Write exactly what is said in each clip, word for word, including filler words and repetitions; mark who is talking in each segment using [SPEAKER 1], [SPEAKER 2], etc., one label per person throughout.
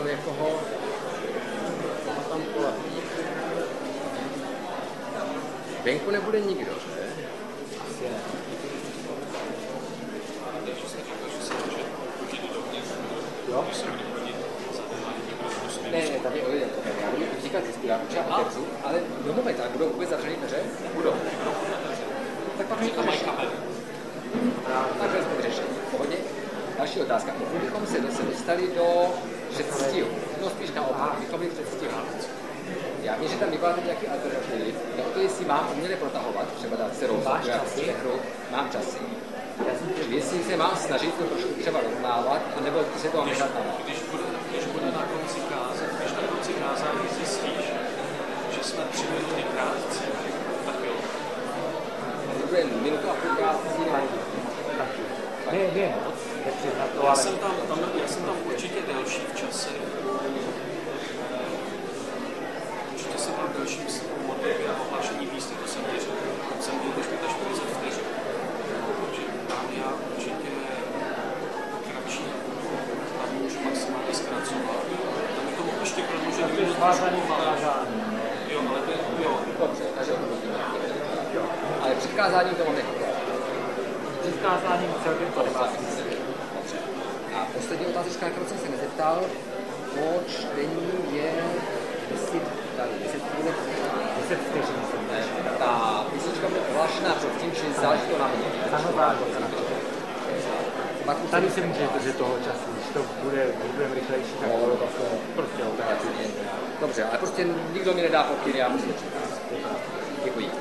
[SPEAKER 1] někoho, koho tam polepí. Venku nebude nikdo, že? Asi ne. Jo? Ne, ne, tady odejde. Já budu říkat vždycky, já třeba otevřu, ale do momentu, ale budou vůbec zavřený dveře? Budou. Tak pak mi to mají kabel. Takhle jsme vyřešili. Pohodně. Další otázka. Pokud bychom se dostali do předstihu, no spíš naopak, bychom byli předstihu. Já vím, že tam vypadáte nějaké alternativy, no to jestli mám uměle protahovat, třeba dát se rozhodnout, hru, mám časy. Jestli se mám snažit to trošku třeba rovnávat, anebo se toho nechat tam.
[SPEAKER 2] Když bude, když bude na konci káze, když na konci kázání zjistíš, že jsme tři minuty krátce, tak jo.
[SPEAKER 1] To bude minutu a půl krátce,
[SPEAKER 3] taky. Ne, ne, to,
[SPEAKER 2] já, jsem tam, tam, já jsem tam určitě delší v čase. Určitě jsem tam delší v modlitbě a ohlášení místy, to jsem ti řekl. Jsem byl do čtyřicet vteřin. Takže tam já určitě kratší, tam můžu maximálně zkracovat. Tam je to mohl ještě prodloužit.
[SPEAKER 3] To je svázaný kázání.
[SPEAKER 2] Jo, ale to je, jo.
[SPEAKER 1] Dobře, takže jo. Ale před kázáním to mám jako.
[SPEAKER 3] Před kázáním celkem to nemá smysl.
[SPEAKER 1] A poslední otázečka, kterou jsem se nezeptal, po čtení je deset, tady, deset bude
[SPEAKER 3] deset vteřin.
[SPEAKER 1] Ta písnička bude ohlášená předtím, čili záleží to na mě.
[SPEAKER 3] Ano, tak. Tady se může držet toho času, když to bude, budeme rychlejší, tak to vlastně prostě operativně.
[SPEAKER 1] Dobře, ale prostě nikdo mi nedá pokyny, já musím čekat. Děkuji.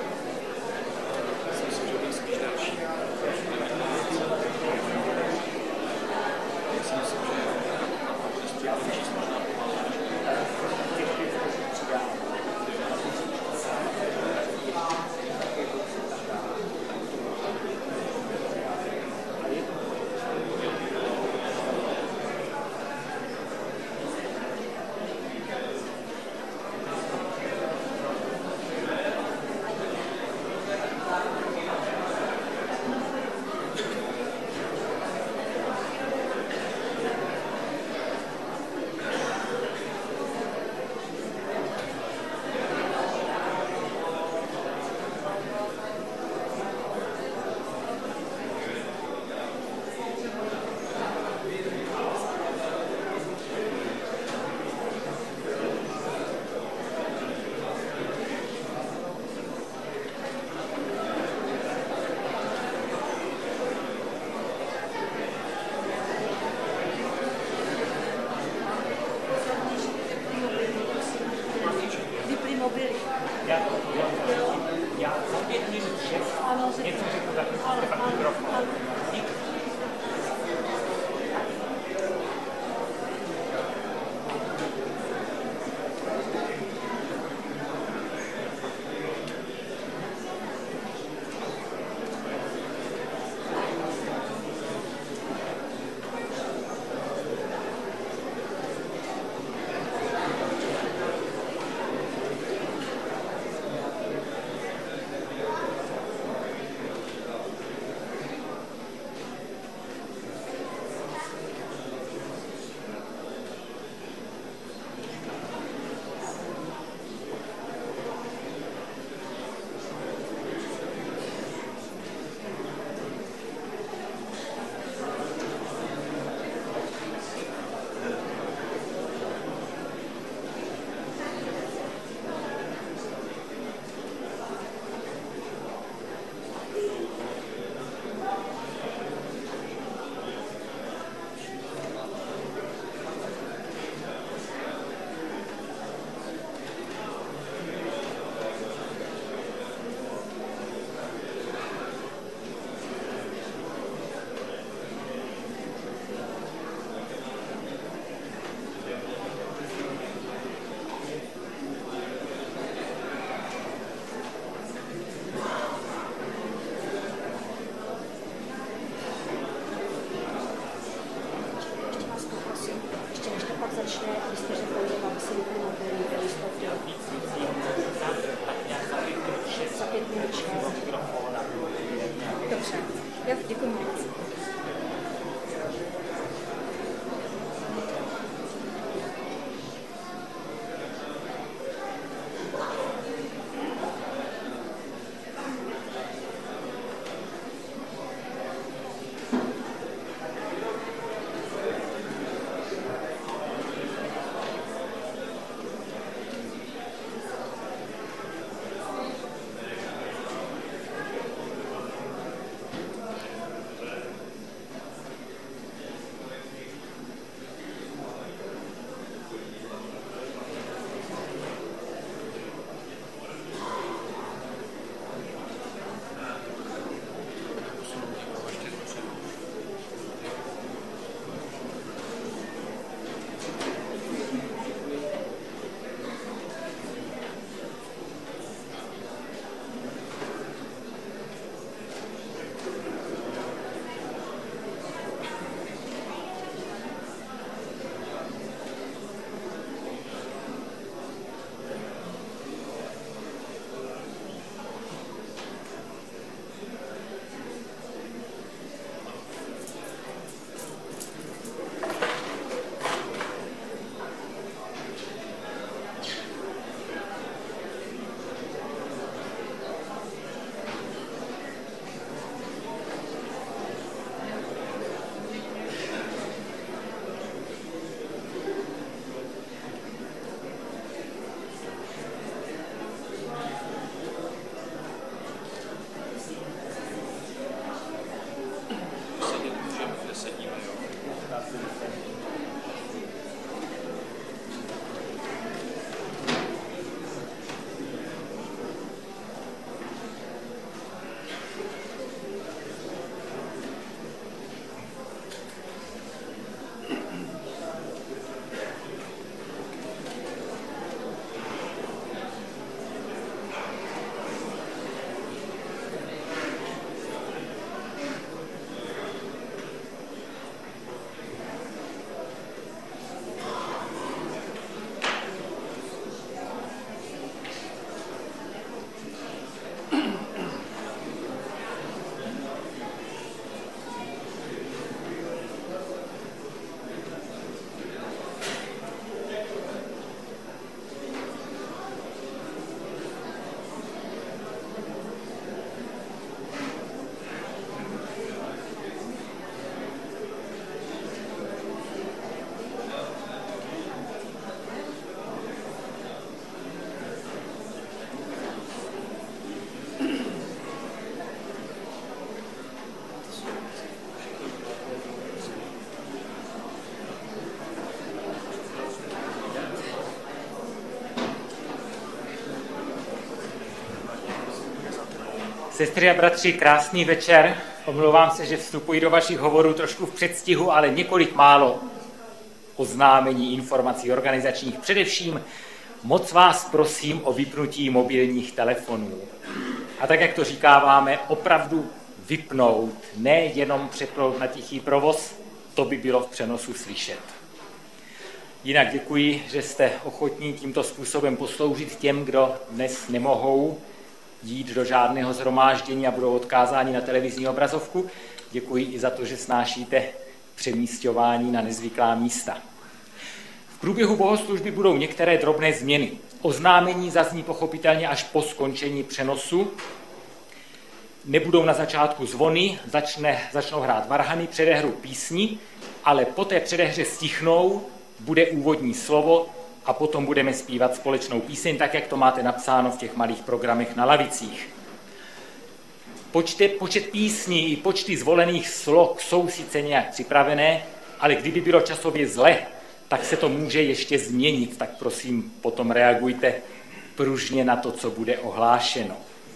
[SPEAKER 4] Sestry a bratři, krásný večer. Omlouvám se, že vstupuji do vašich hovorů trošku v předstihu, ale několik málo oznámení, informací organizačních. Především moc vás prosím o vypnutí mobilních telefonů. A tak, jak to říkáváme, opravdu vypnout, ne jenom přepnout na tichý provoz, to by bylo v přenosu slyšet. Jinak děkuji, že jste ochotní tímto způsobem posloužit těm, kdo dnes nemohou jít do žádného shromáždění a budou odkázáni na televizní obrazovku. Děkuji i za to, že snášíte přemísťování na nezvyklá místa. V průběhu bohoslužby budou některé drobné změny. Oznámení zazní pochopitelně až po skončení přenosu. Nebudou na začátku zvony, začne, začnou hrát varhany, předehru písni, ale po té předehře stichnou, bude úvodní slovo a potom budeme zpívat společnou píseň, tak jak to máte napsáno v těch malých programech na lavicích. Počte, počet písní i počty zvolených slov jsou sice nějak připravené, ale kdyby bylo časově zle, tak se to může ještě změnit, tak prosím potom reagujte pružně na to, co bude ohlášeno.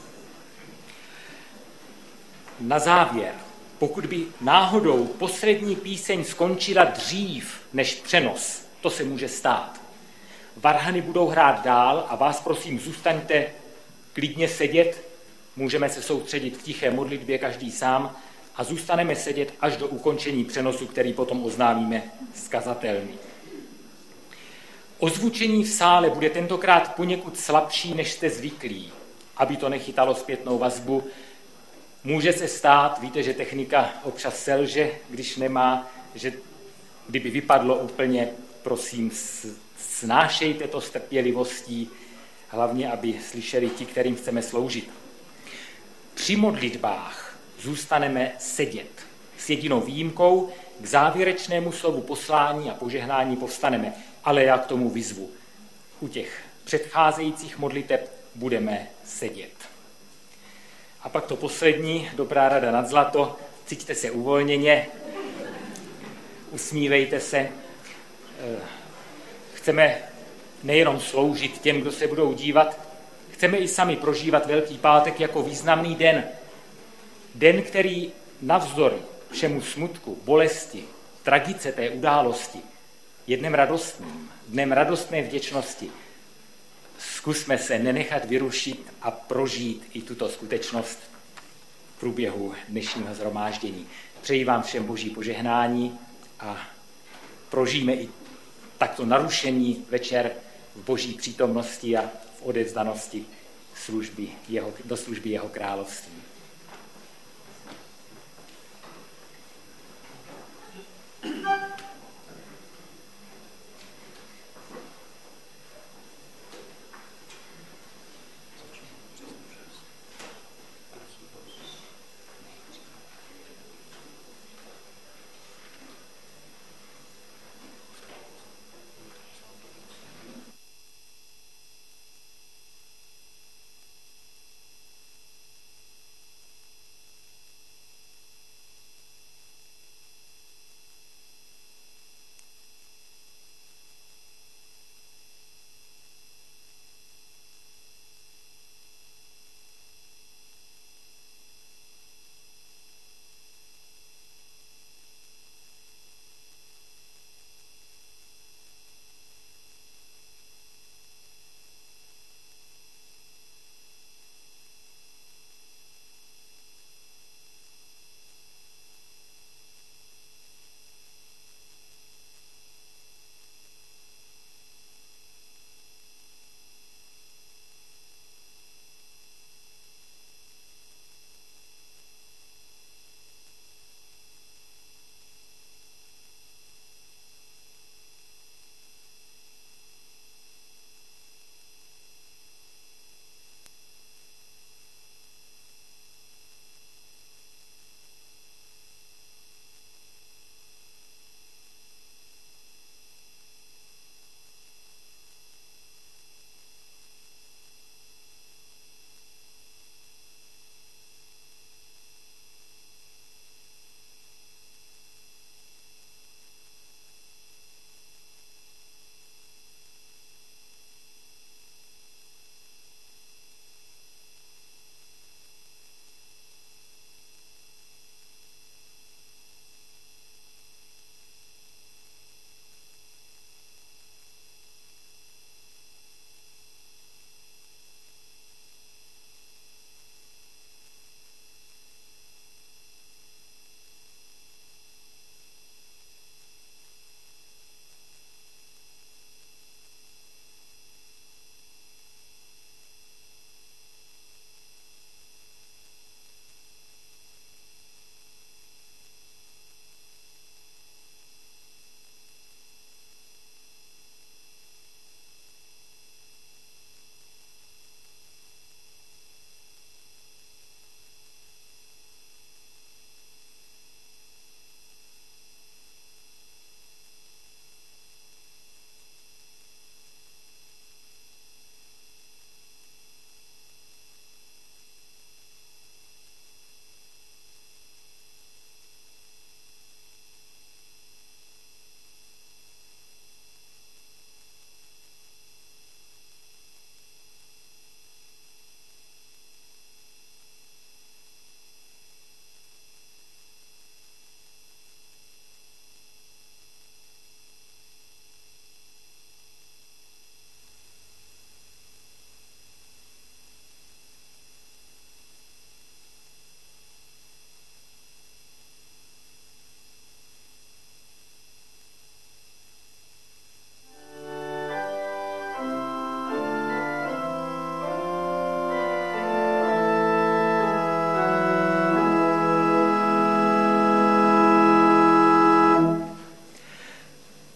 [SPEAKER 4] Na závěr, pokud by náhodou poslední píseň skončila dřív než přenos, to se může stát. Varhany budou hrát dál a vás prosím, zůstaňte klidně sedět, můžeme se soustředit v tiché modlitbě každý sám a zůstaneme sedět až do ukončení přenosu, který potom oznámíme zkazatelný. Ozvučení v sále bude tentokrát poněkud slabší, než jste zvyklí, aby to nechytalo zpětnou vazbu. Může se stát, víte, že technika občas selže, když nemá, že kdyby vypadlo úplně, prosím, snášejte to s trpělivostí, hlavně, aby slyšeli ti, kterým chceme sloužit. Při modlitbách zůstaneme sedět. S jedinou výjimkou k závěrečnému slovu poslání a požehnání povstaneme, ale já k tomu vyzvu. U těch předcházejících modliteb budeme sedět. A pak to poslední, dobrá rada nad zlato, cítíte se uvolněně, usmívejte se. Chceme nejenom sloužit těm, kdo se budou dívat, chceme i sami prožívat Velký pátek jako významný den. Den, který navzdory všemu smutku, bolesti, tragice té události je dnem radostným, dnem radostné vděčnosti. Zkusme se nenechat vyrušit a prožít i tuto skutečnost v průběhu dnešního shromáždění. Přeji vám všem boží požehnání a prožijeme i takto narušený večer v boží přítomnosti a v odevzdanosti služby jeho, do služby jeho království.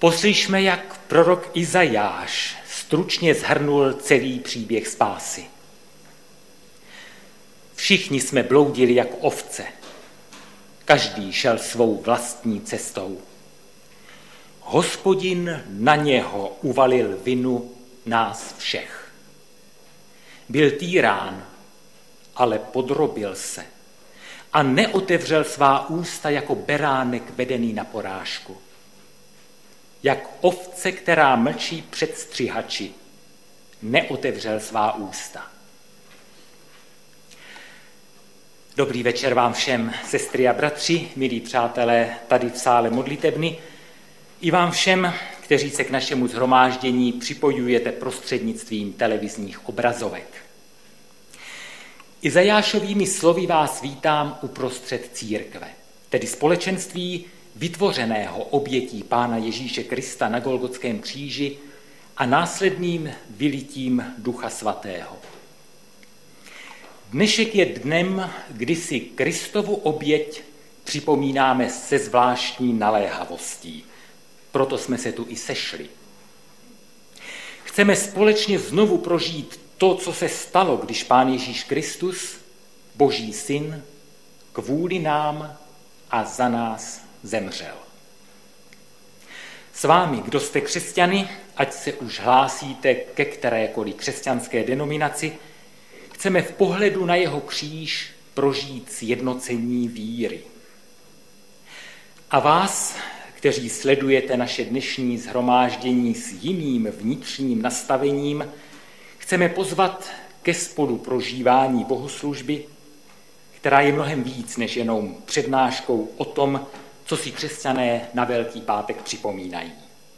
[SPEAKER 4] Poslyšme, jak prorok Izajáš stručně shrnul celý příběh spásy. Všichni jsme bloudili jako ovce. Každý šel svou vlastní cestou. Hospodin na něho uvalil vinu nás všech. Byl týrán, ale podrobil se a neotevřel svá ústa jako beránek vedený na porážku. Jak ovce, která mlčí před střihači, neotevřel svá ústa. Dobrý večer vám všem, sestry a bratři, milí přátelé tady v sále modlitebny, i vám všem, kteří se k našemu shromáždění připojujete prostřednictvím televizních obrazovek. Izajášovými slovy vás vítám uprostřed církve, tedy společenství vytvořeného obětí Pána Ježíše Krista na Golgotském kříži a následným vylitím Ducha Svatého. Dnešek je dnem, kdy si Kristovu oběť připomínáme se zvláštní naléhavostí. Proto jsme se tu i sešli. Chceme společně znovu prožít to, co se stalo, když Pán Ježíš Kristus, Boží syn, kvůli nám a za nás zemřel. S vámi, kdo jste křesťany, ať se už hlásíte ke kterékoliv křesťanské denominaci, chceme v pohledu na jeho kříž prožít sjednocení víry. A vás, kteří sledujete naše dnešní shromáždění s jiným vnitřním nastavením, chceme pozvat ke spoluprožívání bohoslužby, která je mnohem víc než jenom přednáškou o tom, co si křesťané na Velký pátek připomínají.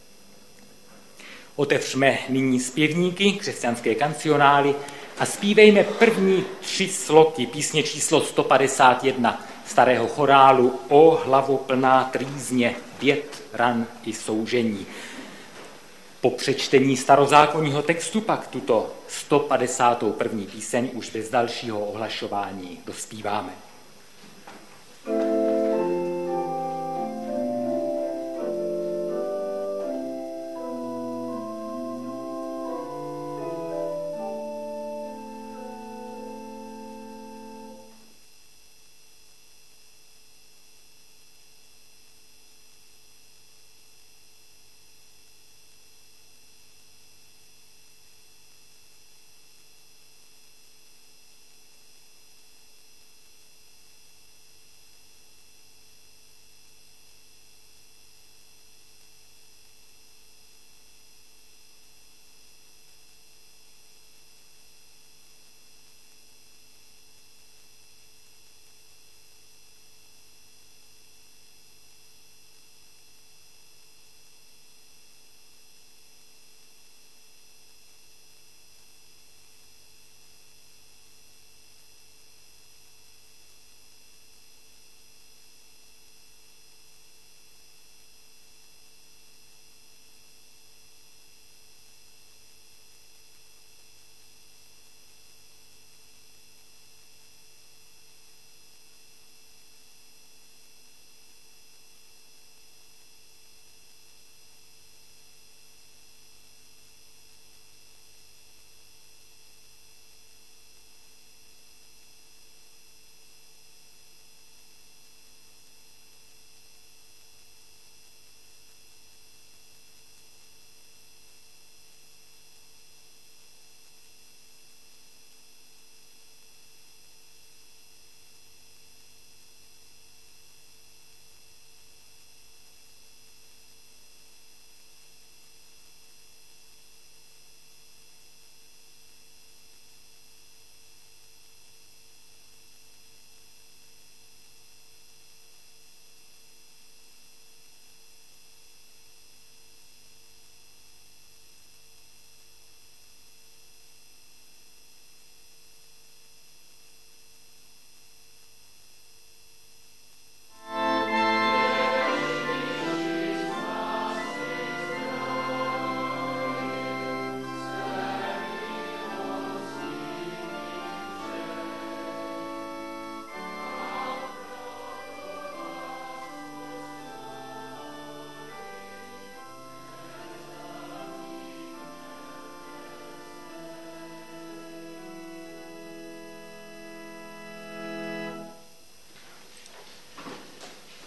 [SPEAKER 4] Otevřme nyní zpěvníky, křesťanské kancionály a zpívejme první tři sloky písně číslo sto padesát jedna starého chorálu O hlavo plná trýzně, běd, ran i soužení. Po přečtení starozákonního textu pak tuto sto padesátou první píseň už bez dalšího ohlašování dospíváme.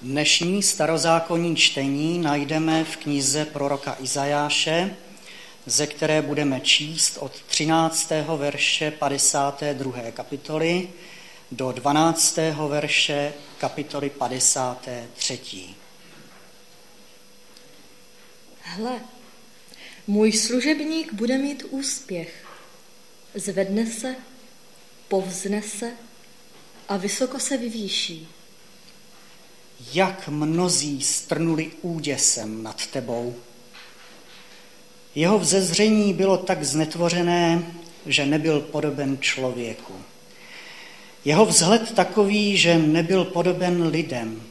[SPEAKER 5] Dnešní starozákonní čtení najdeme v knize proroka Izajáše, ze které budeme číst od třináctého verše padesáté druhé kapitoly do dvanáctého verše kapitoly padesáté třetí.
[SPEAKER 6] Hle, můj služebník bude mít úspěch. Zvedne se, povzne se a vysoko se vyvýší.
[SPEAKER 5] Jak mnozí strnuli úděsem nad tebou. Jeho vzezření bylo tak znetvořené, že nebyl podoben člověku. Jeho vzhled takový, že nebyl podoben lidem.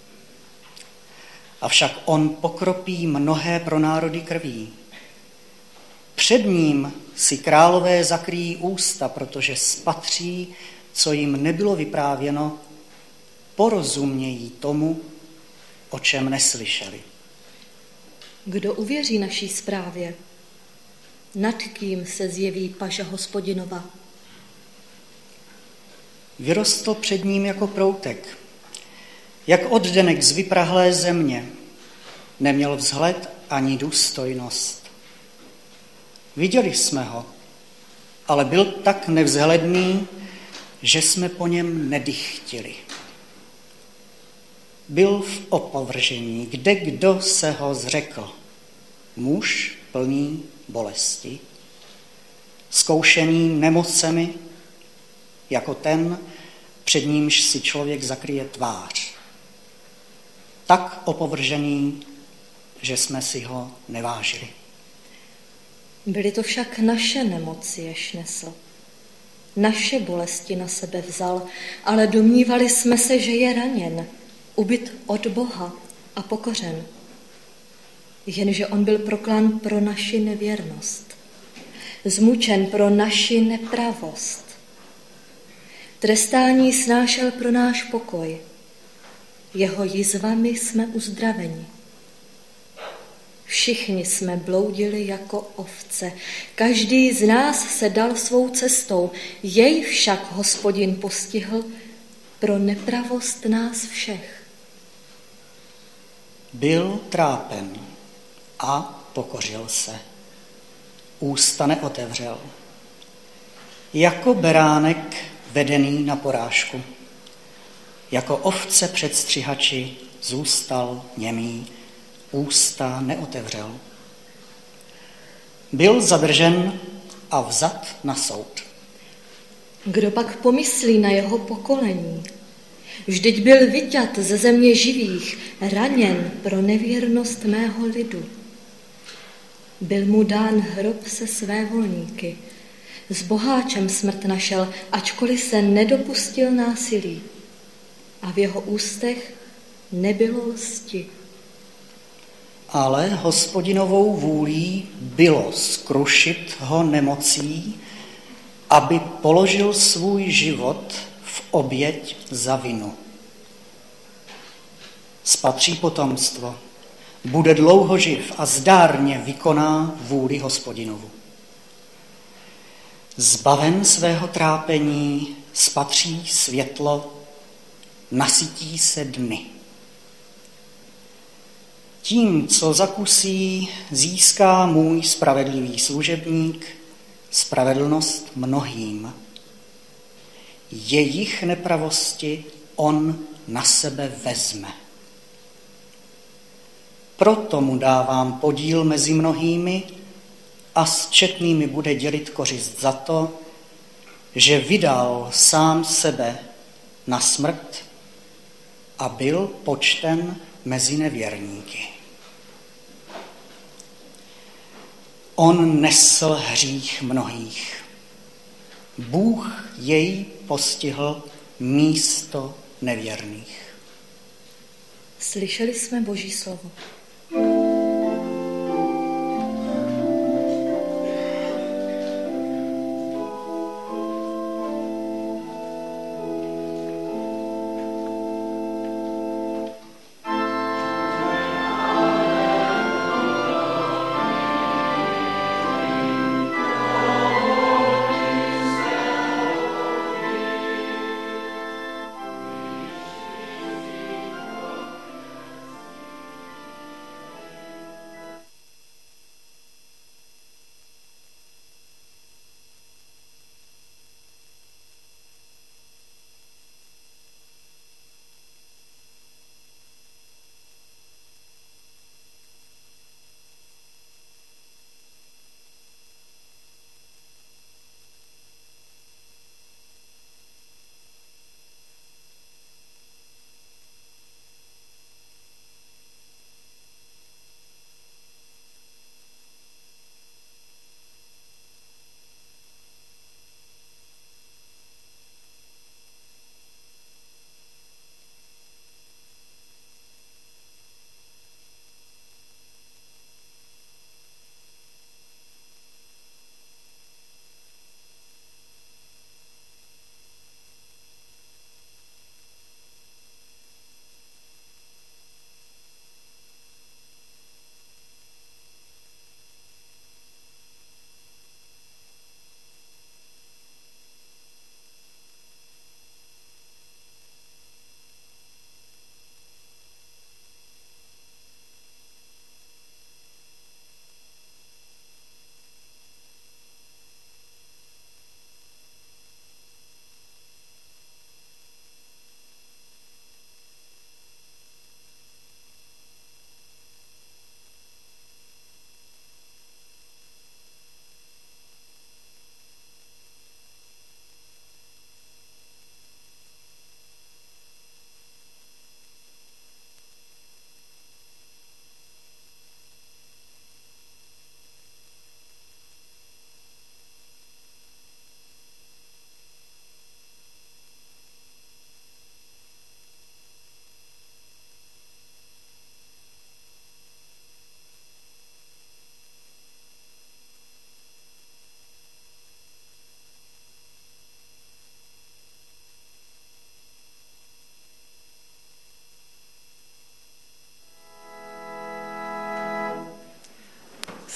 [SPEAKER 5] Avšak on pokropí mnohé pro národy krví. Před ním si králové zakryjí ústa, protože spatří, co jim nebylo vyprávěno, porozumějí tomu, o čem neslyšeli.
[SPEAKER 6] Kdo uvěří naší zprávě? Nad kým se zjeví paža Hospodinova?
[SPEAKER 5] Vyrostl před ním jako proutek, jak oddenek z vyprahlé země. Neměl vzhled ani důstojnost. Viděli jsme ho, ale byl tak nevzhledný, že jsme po něm nedychtili. Byl v opovržení, kde kdo se ho zřekl. Muž plný bolesti, zkoušený nemocemi, jako ten, před nímž si člověk zakryje tvář. Tak opovržený, že jsme si ho nevážili.
[SPEAKER 6] Byly to však naše nemoci, jež nesl. Naše bolesti na sebe vzal, ale domnívali jsme se, že je raněn, ubyt od Boha a pokořen. Jenže on byl proklán pro naši nevěrnost, zmučen pro naši nepravost. Trestání snášel pro náš pokoj. Jeho jizvami jsme uzdraveni. Všichni jsme bloudili jako ovce. Každý z nás se dal svou cestou. Jej však Hospodin postihl pro nepravost nás všech.
[SPEAKER 5] Byl trápen a pokořil se. Ústa neotevřel. Jako beránek vedený na porážku. Jako ovce před střihači zůstal němý, ústa neotevřel. Byl zadržen a vzat na soud.
[SPEAKER 6] Kdo pak pomyslí na jeho pokolení? Vždyť byl vyťat ze země živých, raněn pro nevěrnost mého lidu. Byl mu dán hrob se svévolníky. S boháčem smrt našel, ačkoliv se nedopustil násilí. A v jeho ústech nebylo lsti.
[SPEAKER 5] Ale Hospodinovou vůlí bylo skrušit ho nemocí, aby položil svůj život v oběť za vinu. Spatří potomstvo, bude dlouho živ a zdárně vykoná vůli Hospodinovu. Zbaven svého trápení spatří světlo, nasytí se dny. Tím, co zakusí, získá můj spravedlivý služebník spravedlnost mnohým. Jejich nepravosti on na sebe vezme. Proto mu dávám podíl mezi mnohými a s četnými bude dělit kořist za to, že vydal sám sebe na smrt a byl počten mezi nevěrníky. On nesl hřích mnohých. Bůh jej postihl místo nevěrných.
[SPEAKER 6] Slyšeli jsme Boží slovo.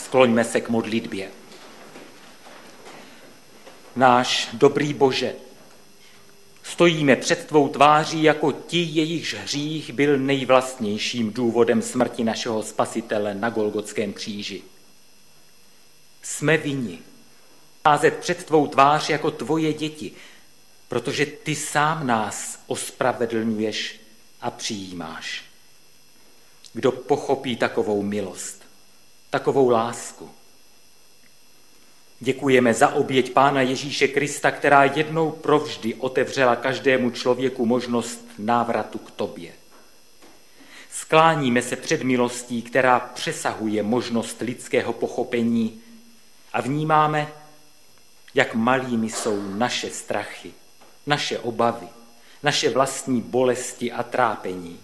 [SPEAKER 4] Skloňme se k modlitbě. Náš dobrý Bože, stojíme před tvou tváří jako ti, jejichž hřích byl nejvlastnějším důvodem smrti našeho Spasitele na Golgotském kříži. Jsme vinni házet před tvou tvář jako tvoje děti, protože ty sám nás ospravedlňuješ a přijímáš. Kdo pochopí takovou milost, takovou lásku? Děkujeme za oběť Pána Ježíše Krista, která jednou provždy otevřela každému člověku možnost návratu k tobě. Skláníme se před milostí, která přesahuje možnost lidského pochopení a vnímáme, jak malými jsou naše strachy, naše obavy, naše vlastní bolesti a trápení.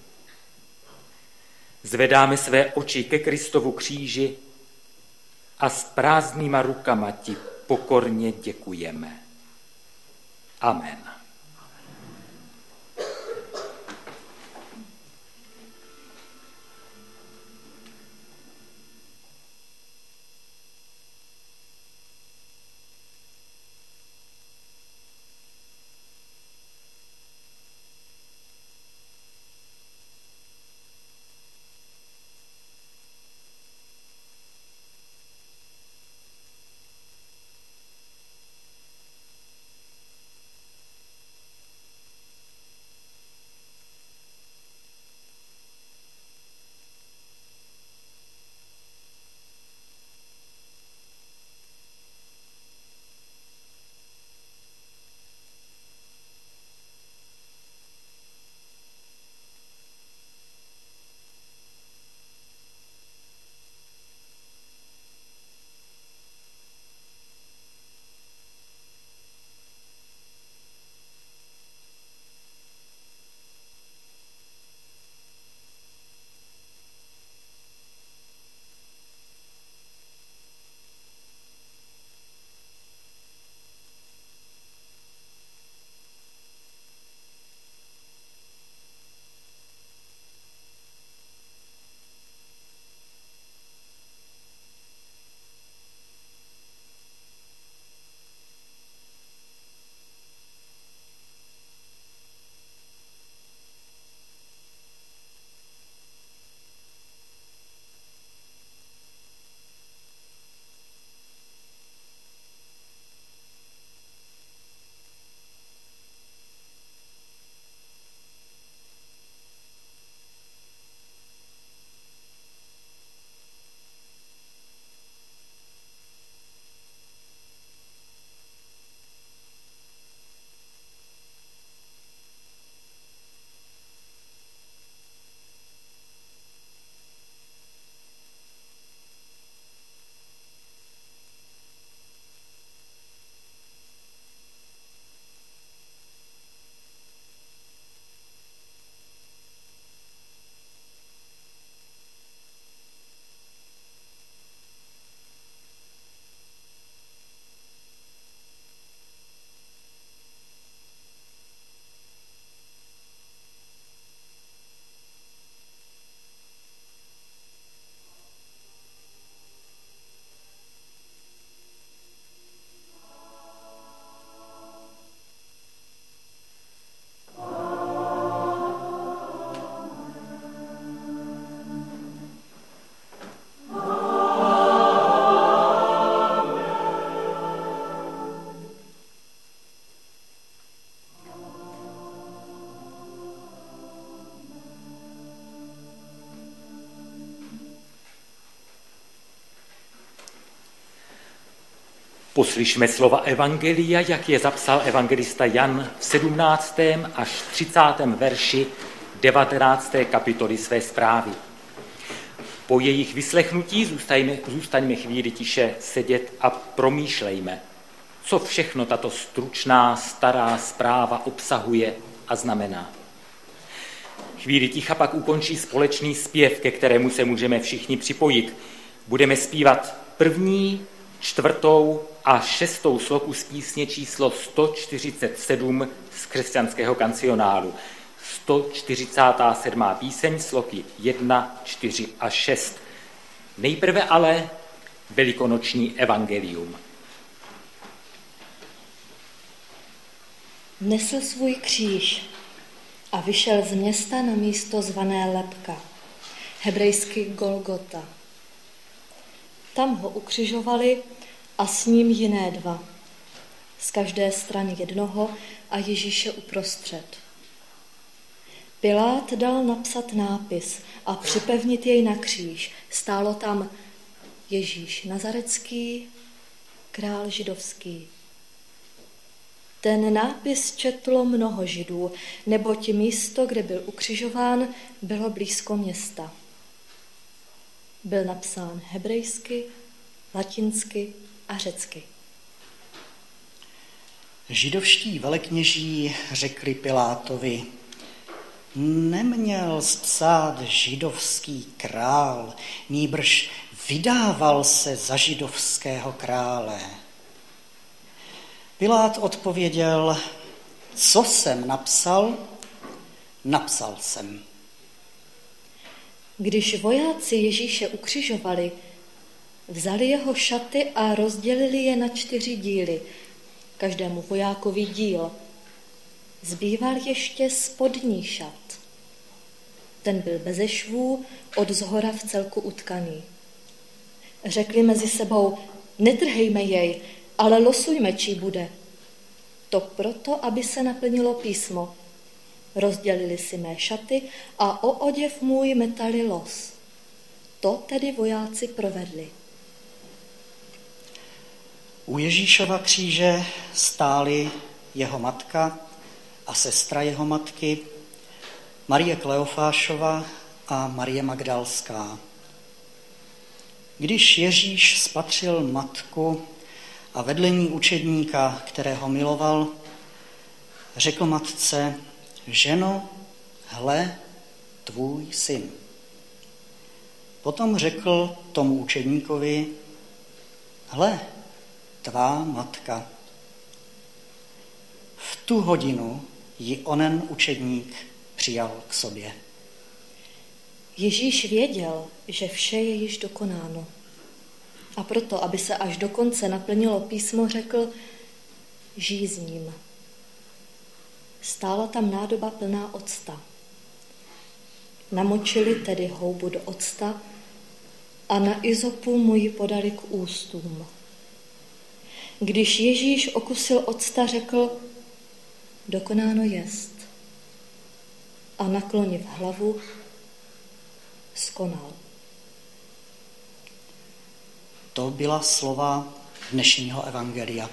[SPEAKER 4] Zvedáme své oči ke Kristovu kříži a s prázdnýma rukama ti pokorně děkujeme. Amen. Poslyšme slova Evangelia, jak je zapsal evangelista Jan v sedmnáctém až třicátém verši devatenácté kapitoly své zprávy. Po jejich vyslechnutí zůstaňme, zůstaňme chvíli tiše sedět a promýšlejme, co všechno tato stručná, stará zpráva obsahuje a znamená. Chvíli ticha pak ukončí společný zpěv, ke kterému se můžeme všichni připojit. Budeme zpívat první, čtvrtou a šestou sloku z písně číslo sto čtyřicet sedm z křesťanského kancionálu. sto čtyřicátá sedmá píseň, sloky jedna, čtyři a šest. Nejprve ale velikonoční evangelium.
[SPEAKER 6] Nesl svůj kříž a vyšel z města na místo zvané Lebka, hebrejsky Golgota. Tam ho ukřižovali a s ním jiné dva, z každé strany jednoho a Ježíše uprostřed. Pilát dal napsat nápis a připevnit jej na kříž. Stálo tam Ježíš Nazarecký, král židovský. Ten nápis četlo mnoho Židů, neboť místo, kde byl ukřižován, bylo blízko města. Byl napsán hebrejsky, latinsky a řecky.
[SPEAKER 5] Židovští velekněží řekli Pilátovi: neměl psát židovský král, nýbrž vydával se za židovského krále. Pilát odpověděl: co jsem napsal, napsal jsem.
[SPEAKER 6] Když vojáci Ježíše ukřižovali, vzali jeho šaty a rozdělili je na čtyři díly, každému vojákovi díl. Zbýval ještě spodní šat. Ten byl beze švů, od zhora v celku utkaný. Řekli mezi sebou: netrhejme jej, ale losujme, čí bude. To proto, aby se naplnilo písmo. Rozdělili si mé šaty a o oděv můj metali los. To tedy vojáci provedli.
[SPEAKER 5] U Ježíšova kříže stály jeho matka a sestra jeho matky, Marie Kleofášova a Marie Magdalská. Když Ježíš spatřil matku a vedle ní učedníka, kterého miloval, řekl matce: ženo, hle, tvůj syn. Potom řekl tomu učedníkovi: hle, tvá matka. V tu hodinu ji onen učedník přijal k sobě.
[SPEAKER 6] Ježíš věděl, že vše je již dokonáno. A proto, aby se až do konce naplnilo písmo, řekl: žij s ním. Stála tam nádoba plná octa. Namočili tedy houbu do octa a na izopu mu ji podali k ústům. Když Ježíš okusil octa, řekl: dokonáno jest. A nakloniv hlavu, skonal.
[SPEAKER 5] To byla slova dnešního evangelia.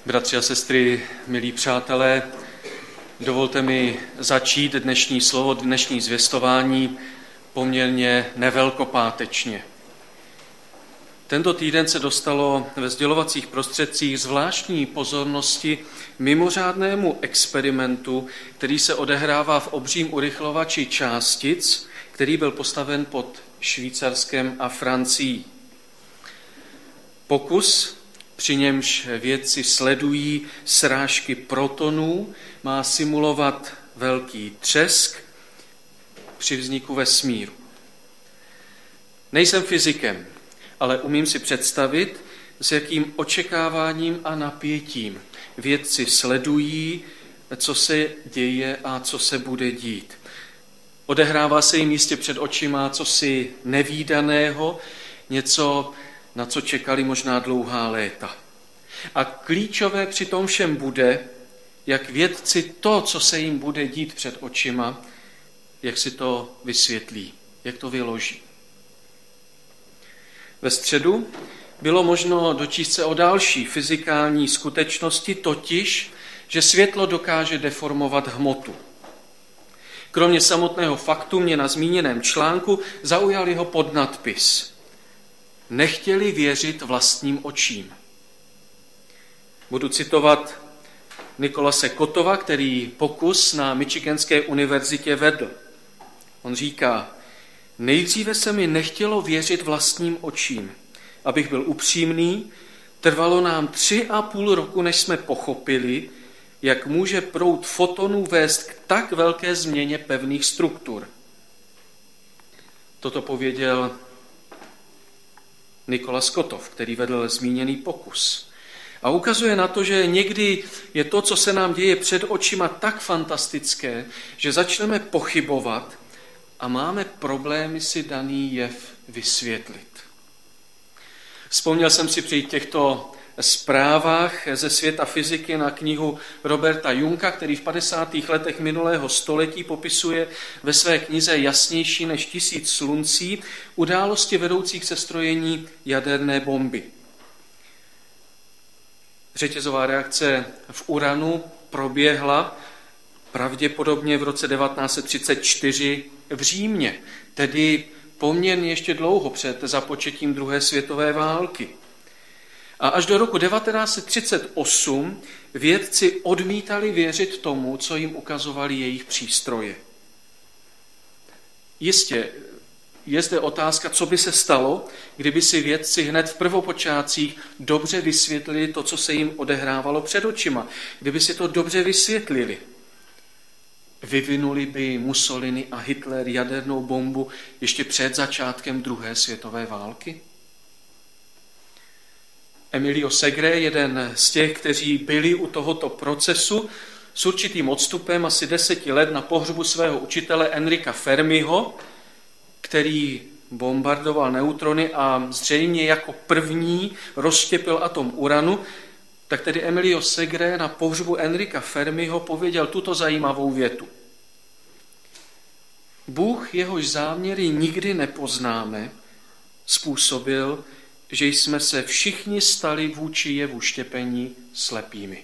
[SPEAKER 2] Bratři a sestry, milí přátelé, dovolte mi začít dnešní slovo, dnešní zvěstování poměrně nevelkopátečně. Tento týden se dostalo ve sdělovacích prostředcích zvláštní pozornosti mimořádnému experimentu, který se odehrává v obřím urychlovači částic, který byl postaven pod Švýcarskem a Francií. Pokus, při němž vědci sledují srážky protonů, má simulovat velký třesk při vzniku vesmíru. Nejsem fyzikem, ale umím si představit, s jakým očekáváním a napětím vědci sledují, co se děje a co se bude dít. Odehrává se jim jistě před očima cosi nevídaného, něco, na co čekali možná dlouhá léta. A klíčové při tom všem bude, jak vědci to, co se jim bude dít před očima, jak si to vysvětlí, jak to vyloží. Ve středu bylo možno dočíst se o další fyzikální skutečnosti, totiž, že světlo dokáže deformovat hmotu. Kromě samotného faktu mě na zmíněném článku zaujal jeho podnadpis. Nechtěli věřit vlastním očím. Budu citovat Nikolase Kotova, který pokus na Michiganské univerzitě vedl. On říká, nejdříve se mi nechtělo věřit vlastním očím. Abych byl upřímný, trvalo nám tři a půl roku, než jsme pochopili, jak může proud fotonů vést k tak velké změně pevných struktur. Toto pověděl Nikolas Kotov, který vedl zmíněný pokus. A ukazuje na to, že někdy je to, co se nám děje před očima, tak fantastické, že začneme pochybovat a máme problémy si daný jev vysvětlit. Vzpomněl jsem si při těchto zprávách ze světa fyziky na knihu Roberta Junka, který v padesátých letech minulého století popisuje ve své knize Jasnější než tisíc sluncí události vedoucích ke strojení jaderné bomby. Řetězová reakce v uranu proběhla pravděpodobně v roce devatenáct set třicet čtyři v Římě, tedy poměrně ještě dlouho před započetím druhé světové války. A až do roku devatenáct set třicet osm vědci odmítali věřit tomu, co jim ukazovali jejich přístroje. Jistě, je zde otázka, co by se stalo, kdyby si vědci hned v prvopočátcích dobře vysvětlili to, co se jim odehrávalo před očima. Kdyby si to dobře vysvětlili. Vyvinuli by Mussolini a Hitler jadernou bombu ještě před začátkem druhé světové války? Emilio Segre, jeden z těch, kteří byli u tohoto procesu, s určitým odstupem asi deseti let na pohřbu svého učitele Enrica Fermiho, který bombardoval neutrony a zřejmě jako první rozštěpil atom uranu, tak tedy Emilio Segre na pohřbu Enrica Fermiho pověděl tuto zajímavou větu. Bůh, jehož záměry nikdy nepoznáme, způsobil, že jsme se všichni stali vůči jevu štěpení slepými.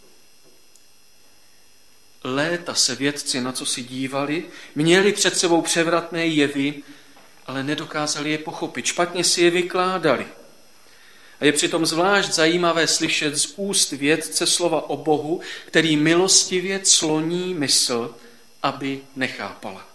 [SPEAKER 2] Léta se vědci na co si dívali, měli před sebou převratné jevy, ale nedokázali je pochopit, špatně si je vykládali. A je přitom zvlášť zajímavé slyšet z úst vědce slova o Bohu, který milostivě cloní mysl, aby nechápala.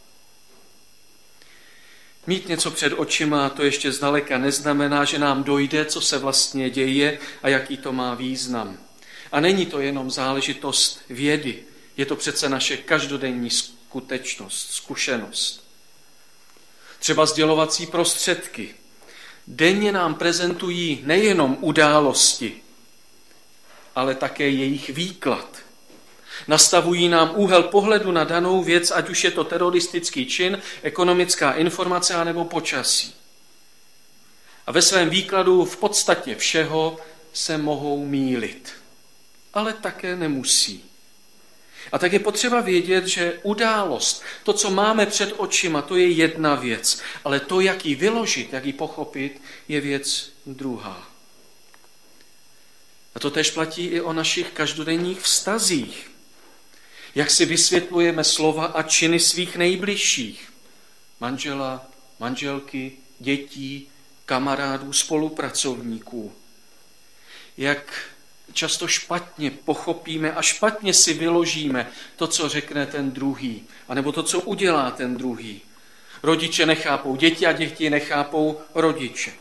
[SPEAKER 2] Mít něco před očima, to ještě zdaleka neznamená, že nám dojde, co se vlastně děje a jaký to má význam. A není to jenom záležitost vědy, je to přece naše každodenní skutečnost, zkušenost. Třeba sdělovací prostředky. Denně nám prezentují nejenom události, ale také jejich výklad. Nastavují nám úhel pohledu na danou věc, ať už je to teroristický čin, ekonomická informace anebo počasí. A ve svém výkladu v podstatě všeho se mohou mýlit, ale také nemusí. A tak je potřeba vědět, že událost, to, co máme před očima, to je jedna věc, ale to, jak ji vyložit, jak ji pochopit, je věc druhá. A to též platí i o našich každodenních vztazích. Jak si vysvětlujeme slova a činy svých nejbližších. Manžela, manželky, dětí, kamarádů, spolupracovníků. Jak často špatně pochopíme a špatně si vyložíme to, co řekne ten druhý, anebo to, co udělá ten druhý. Rodiče nechápou děti a děti nechápou rodiče.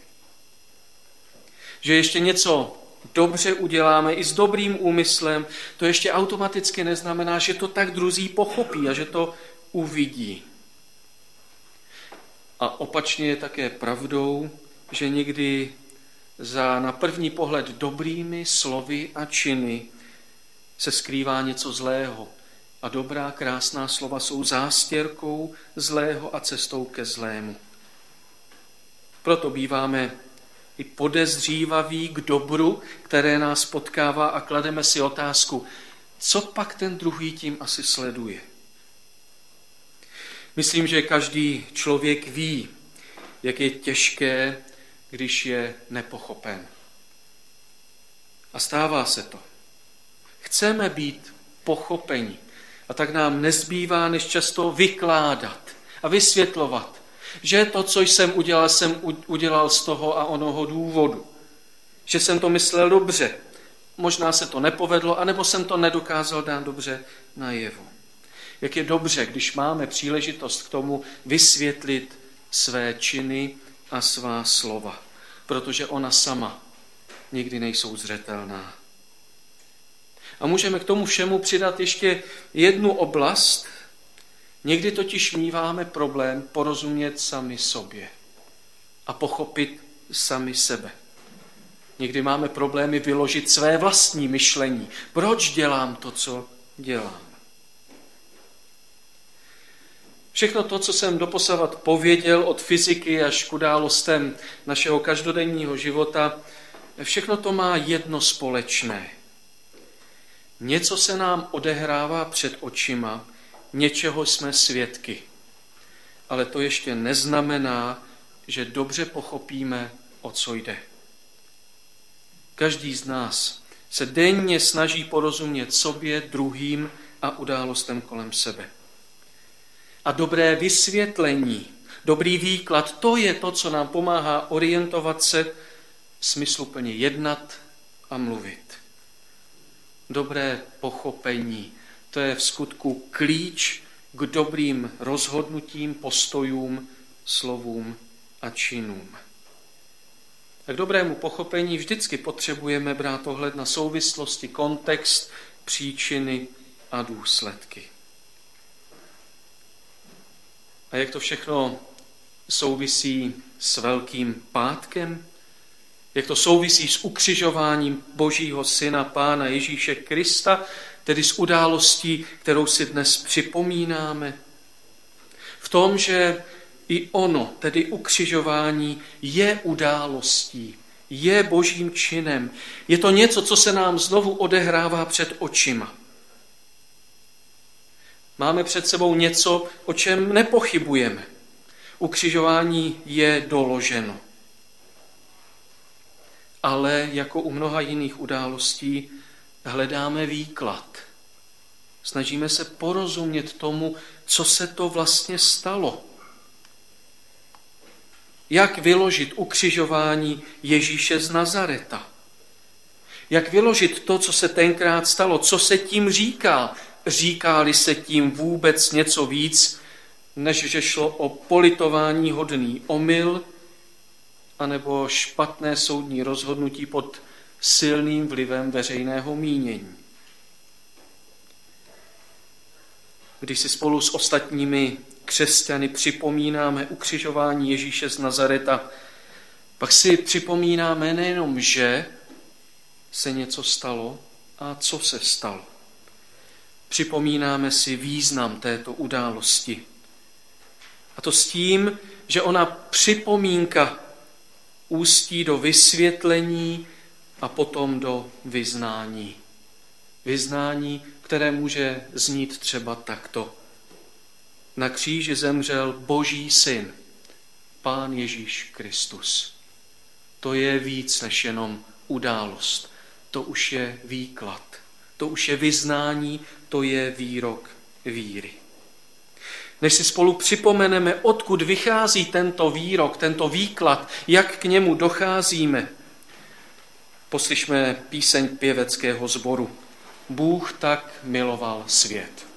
[SPEAKER 2] Že ještě něco dobře uděláme i s dobrým úmyslem, to ještě automaticky neznamená, že to tak druzí pochopí a že to uvidí. A opačně je také pravdou, že někdy za na první pohled dobrými slovy a činy se skrývá něco zlého. A dobrá, krásná slova jsou zástěrkou zlého a cestou ke zlému. Proto býváme i podezřívaví k dobru, které nás potkává a klademe si otázku, co pak ten druhý tím asi sleduje. Myslím, že každý člověk ví, jak je těžké, když je nepochopen. A stává se to. Chceme být pochopeni a tak nám nezbývá, než často vykládat a vysvětlovat, že to, co jsem udělal, jsem udělal z toho a onoho důvodu. Že jsem to myslel dobře. Možná se to nepovedlo, anebo jsem to nedokázal dát dobře najevo. Jak je dobře, když máme příležitost k tomu vysvětlit své činy a svá slova, protože ona sama nikdy nejsou zřetelná. A můžeme k tomu všemu přidat ještě jednu oblast. Někdy totiž míváme problém porozumět sami sobě a pochopit sami sebe. Někdy máme problémy vyložit své vlastní myšlení. Proč dělám to, co dělám? Všechno to, co jsem doposavat pověděl od fyziky až k událostem našeho každodenního života, všechno to má jedno společné. Něco se nám odehrává před očima, něčeho jsme svědky. Ale to ještě neznamená, že dobře pochopíme, o co jde. Každý z nás se denně snaží porozumět sobě, druhým a událostem kolem sebe. A dobré vysvětlení, dobrý výklad, to je to, co nám pomáhá orientovat se, smysluplně jednat a mluvit. Dobré pochopení, to je v skutku klíč k dobrým rozhodnutím, postojům, slovům a činům. A k dobrému pochopení vždycky potřebujeme brát ohled na souvislosti, kontext, příčiny a důsledky. A jak to všechno souvisí s Velkým pátkem? Jak to souvisí s ukřižováním Božího Syna, Pána Ježíše Krista, tedy s událostí, kterou si dnes připomínáme? V tom, že i ono, tedy ukřižování, je událostí, je Božím činem. Je to něco, co se nám znovu odehrává před očima. Máme před sebou něco, o čem nepochybujeme. Ukřižování je doloženo. Ale jako u mnoha jiných událostí hledáme výklad. Snažíme se porozumět tomu, co se to vlastně stalo. Jak vyložit ukřižování Ježíše z Nazareta? Jak vyložit to, co se tenkrát stalo? Co se tím říká? Říká-li se tím vůbec něco víc, než že šlo o politování hodný omyl, anebo špatné soudní rozhodnutí pod silným vlivem veřejného mínění? Když si spolu s ostatními křesťany připomínáme ukřižování Ježíše z Nazareta, pak si připomínáme nejenom, že se něco stalo a co se stalo. Připomínáme si význam této události. A to s tím, že ona připomínka ústí do vysvětlení a potom do vyznání. Vyznání, které může znít třeba takto. Na kříži zemřel Boží Syn, Pán Ježíš Kristus. To je víc než jenom událost. to už je výklad, to už je vyznání, to je výrok víry. Než si spolu připomeneme, odkud vychází tento výrok, tento výklad, jak k němu docházíme, poslyšme píseň pěveckého sboru. Bůh tak miloval svět.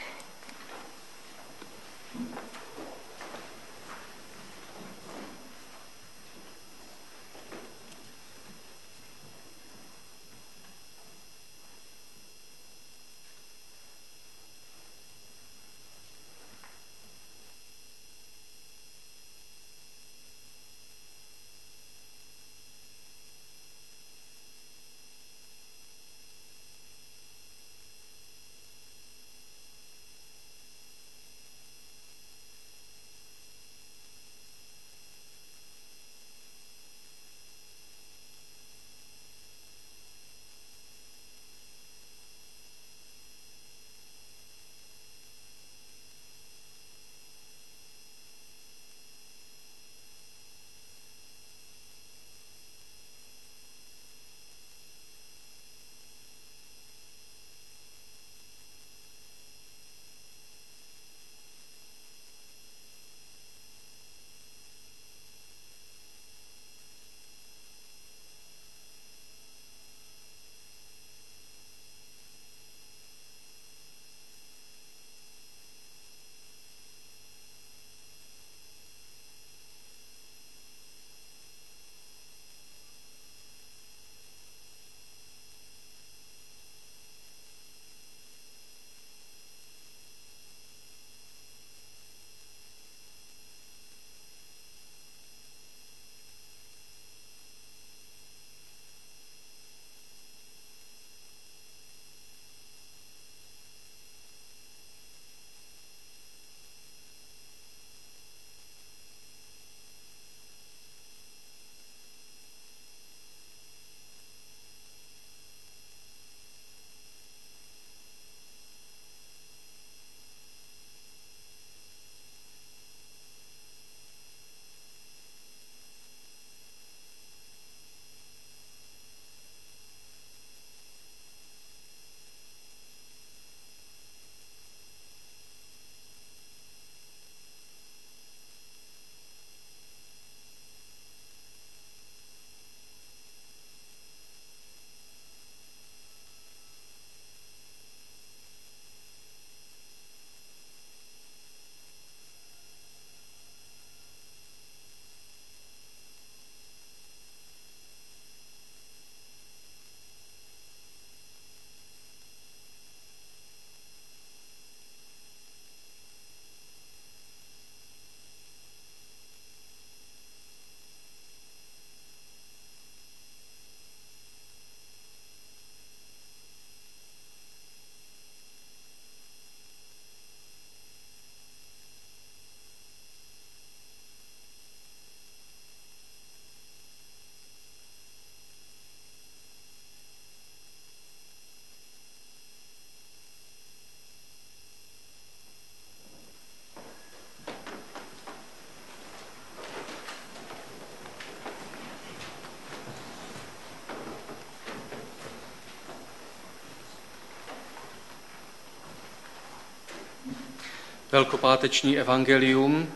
[SPEAKER 2] Velkopáteční evangelium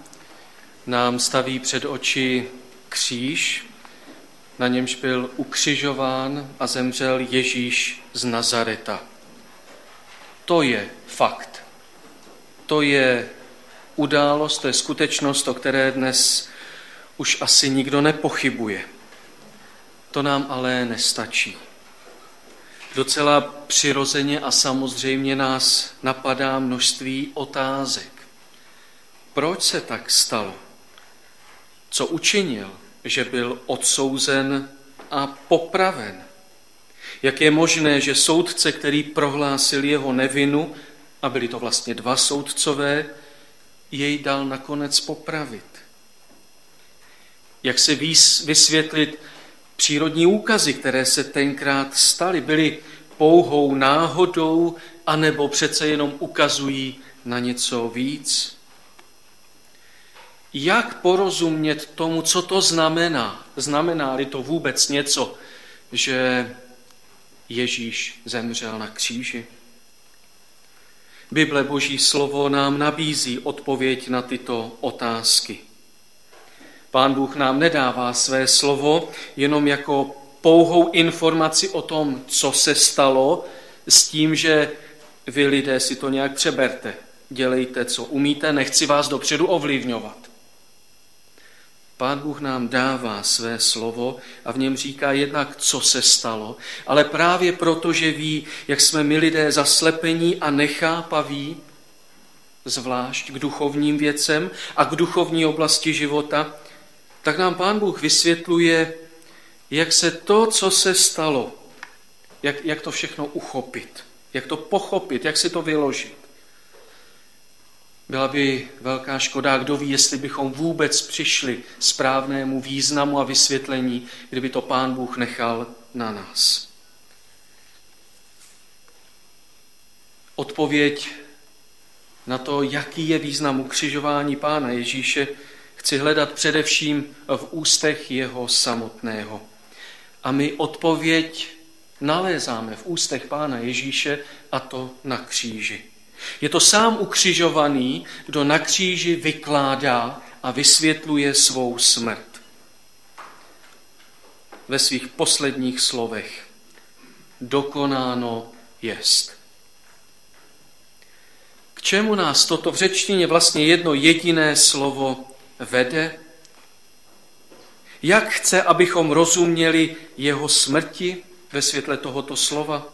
[SPEAKER 2] nám staví před oči kříž, na němž byl ukřižován a zemřel Ježíš z Nazareta. To je fakt. To je událost, to je skutečnost, o které dnes už asi nikdo nepochybuje. To nám ale nestačí. Docela přirozeně a samozřejmě nás napadá množství otázek. Proč se tak stalo? Co učinil, že byl odsouzen a popraven? Jak je možné, že soudce, který prohlásil jeho nevinu, a byli to vlastně dva soudcové, jej dal nakonec popravit? Jak se vysvětlit přírodní úkazy, které se tenkrát staly, byly pouhou náhodou, anebo přece jenom ukazují na něco víc? Jak porozumět tomu, co to znamená? Znamená-li to vůbec něco, že Ježíš zemřel na kříži? Bible, Boží slovo, nám nabízí odpověď na tyto otázky. Pán Bůh nám nedává své slovo jenom jako pouhou informaci o tom, co se stalo, s tím, že vy lidé si to nějak přeberte. Dělejte, co umíte, nechci vás dopředu ovlivňovat. Pán Bůh nám dává své slovo a v něm říká jednak, co se stalo, ale právě proto, že ví, jak jsme my lidé zaslepení a nechápaví, zvlášť k duchovním věcem a k duchovní oblasti života, tak nám Pán Bůh vysvětluje, jak se to, co se stalo, jak, jak to všechno uchopit, jak to pochopit, jak si to vyložit. Byla by velká škoda, kdo ví, jestli bychom vůbec přišli správnému významu a vysvětlení, kdyby to Pán Bůh nechal na nás. Odpověď na to, jaký je význam ukřižování Pána Ježíše, chci hledat především v ústech jeho samotného. A my odpověď nalézáme v ústech Pána Ježíše, a to na kříži. Je to sám ukřižovaný, kdo na kříži vykládá a vysvětluje svou smrt. Ve svých posledních slovech: dokonáno jest. K čemu nás toto v řečtině vlastně jedno jediné slovo vede? Jak chce, abychom rozuměli jeho smrti ve světle tohoto slova?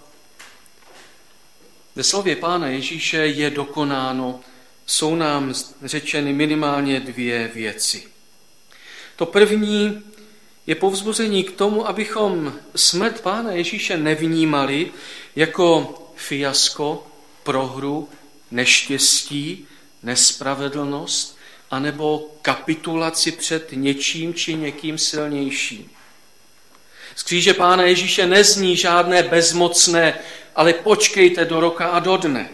[SPEAKER 2] Ve slově Pána Ježíše je dokonáno, jsou nám řečeny minimálně dvě věci. To první je povzbuzení k tomu, abychom smrt Pána Ježíše nevnímali jako fiasko, prohru, neštěstí, nespravedlnost, anebo kapitulaci před něčím či někým silnějším. Z kříže Pána Ježíše nezní žádné bezmocné, ale počkejte do roka a do dne.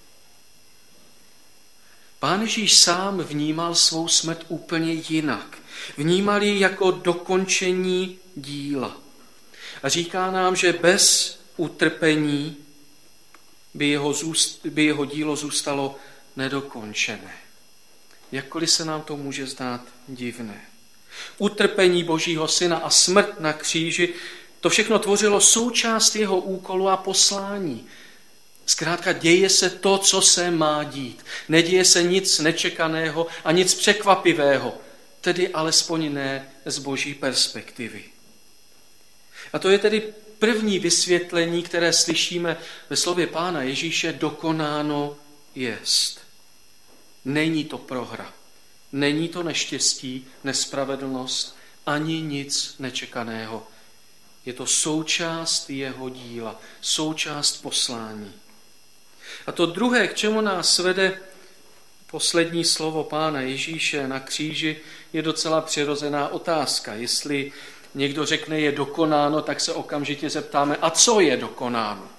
[SPEAKER 2] Pán Ježíš sám vnímal svou smrt úplně jinak. Vnímal ji jako dokončení díla. A říká nám, že bez utrpení by jeho, zůst, by jeho dílo zůstalo nedokončené. Jakkoliv se nám to může zdát divné. Utrpení Božího syna a smrt na kříži, to všechno tvořilo součást jeho úkolu a poslání. Zkrátka děje se to, co se má dít. Neděje se nic nečekaného a nic překvapivého, tedy alespoň ne z Boží perspektivy. A to je tedy první vysvětlení, které slyšíme ve slově Pána Ježíše: dokonáno jest. Není to prohra, není to neštěstí, nespravedlnost, ani nic nečekaného. Je to součást jeho díla, součást poslání. A to druhé, k čemu nás vede poslední slovo Pána Ježíše na kříži, je docela přirozená otázka. Jestli někdo řekne, je dokonáno, tak se okamžitě zeptáme, a co je dokonáno?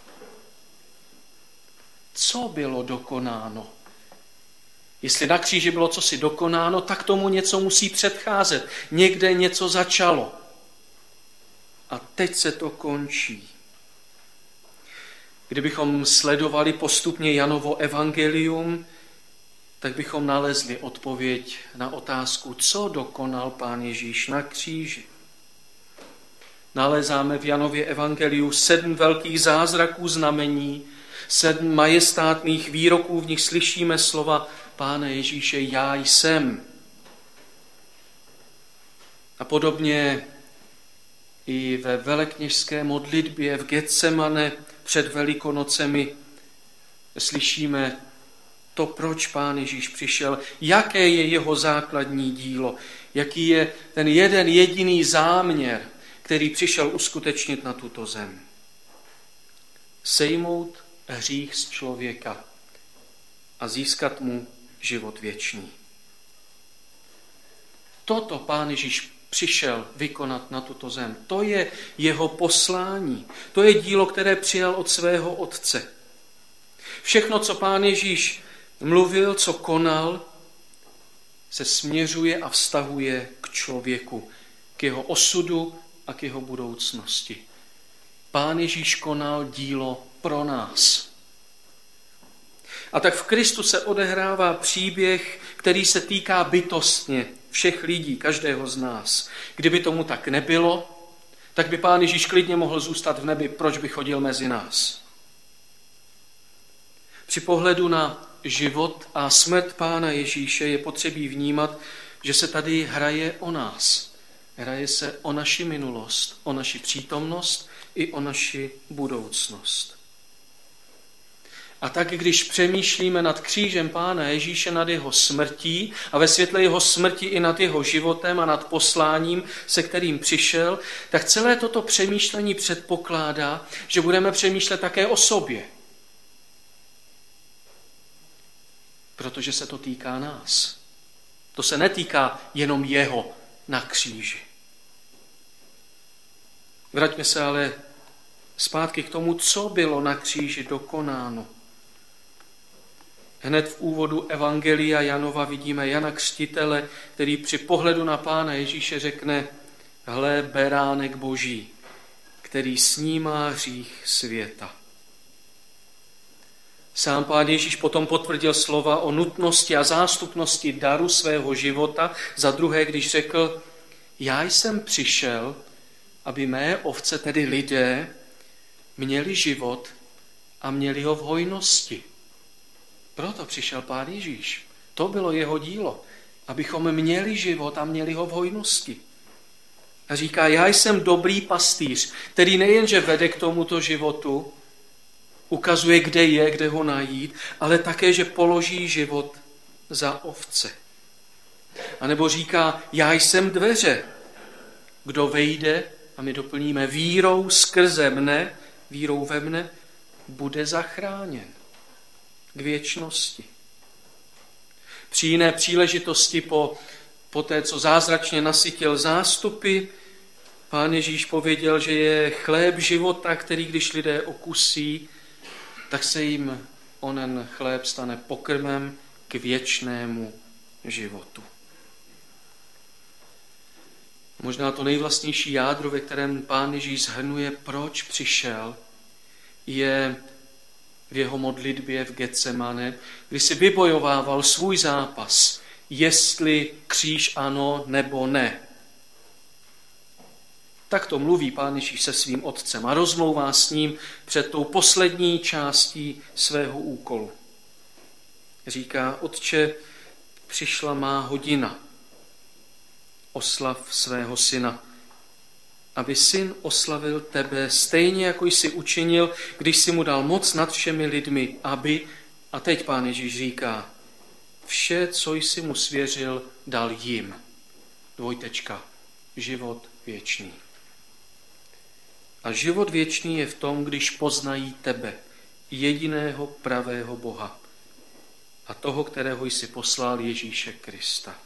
[SPEAKER 2] Co bylo dokonáno? Jestli na kříži bylo cosi dokonáno, tak tomu něco musí předcházet. Někde něco začalo. A teď se to končí. Kdybychom sledovali postupně Janovo evangelium, tak bychom nalezli odpověď na otázku, co dokonal Pán Ježíš na kříži. Nalezáme v Janově evangeliu sedm velkých zázraků, znamení, sedm majestátných výroků, v nich slyšíme slova Pána Ježíše: já jsem. A podobně i ve velekněžské modlitbě v Getsemane před Velikonocemi slyšíme to, proč Pán Ježíš přišel, jaké je jeho základní dílo, jaký je ten jeden jediný záměr, který přišel uskutečnit na tuto zem. Sejmout hřích z člověka a získat mu život věčný. Toto Pán Ježíš přišel vykonat na tuto zem. To je jeho poslání. To je dílo, které přijal od svého Otce. Všechno, co Pán Ježíš mluvil, co konal, se směřuje a vztahuje k člověku, k jeho osudu a k jeho budoucnosti. Pán Ježíš konal dílo pro nás. A tak v Kristu se odehrává příběh, který se týká bytostně všech lidí, každého z nás. Kdyby tomu tak nebylo, tak by Pán Ježíš klidně mohl zůstat v nebi, proč by chodil mezi nás. Při pohledu na život a smrt Pána Ježíše je potřebí vnímat, že se tady hraje o nás. Hraje se o naši minulost, o naši přítomnost i o naši budoucnost. A tak, když přemýšlíme nad křížem Pána Ježíše, nad jeho smrtí a ve světle jeho smrti i nad jeho životem a nad posláním, se kterým přišel, tak celé toto přemýšlení předpokládá, že budeme přemýšlet také o sobě. Protože se to týká nás. To se netýká jenom jeho na kříži. Vraťme se ale zpátky k tomu, co bylo na kříži dokonáno. Hned v úvodu Evangelia Janova vidíme Jana Křtitele, který při pohledu na Pána Ježíše řekne: hle, beránek Boží, který snímá hřích světa. Sám Pán Ježíš potom potvrdil slova o nutnosti a zástupnosti daru svého života, za druhé, když řekl: já jsem přišel, aby mé ovce, tedy lidé, měli život a měli ho v hojnosti. Proto přišel Pán Ježíš. To bylo jeho dílo, abychom měli život a měli ho v hojnosti. A říká: já jsem dobrý pastýř, který nejenže vede k tomuto životu, ukazuje, kde je, kde ho najít, ale také, že položí život za ovce. A nebo říká: já jsem dveře. Kdo vejde, a my doplníme, vírou skrze mne, vírou ve mne, bude zachráněn k věčnosti. Při jiné příležitosti po, po té, co zázračně nasytil zástupy, Pán Ježíš pověděl, že je chléb života, který když lidé okusí, tak se jim onen chléb stane pokrmem k věčnému životu. Možná to nejvlastnější jádro, ve kterém Pán Ježíš shrnuje, proč přišel, je v jeho modlitbě v Getsemane, kdy si vybojovával svůj zápas, jestli kříž ano nebo ne. Tak to mluví Pán Ježíš se svým otcem a rozmlouvá s ním před tou poslední částí svého úkolu. Říká: Otče, přišla má hodina, oslav svého syna, aby syn oslavil tebe stejně, jako jsi učinil, když jsi mu dal moc nad všemi lidmi, aby, a teď Pán Ježíš říká, vše, co jsi mu svěřil, dal jim. Dvojtečka. Život věčný. A život věčný je v tom, když poznají tebe, jediného pravého Boha a toho, kterého jsi poslal, Ježíše Krista.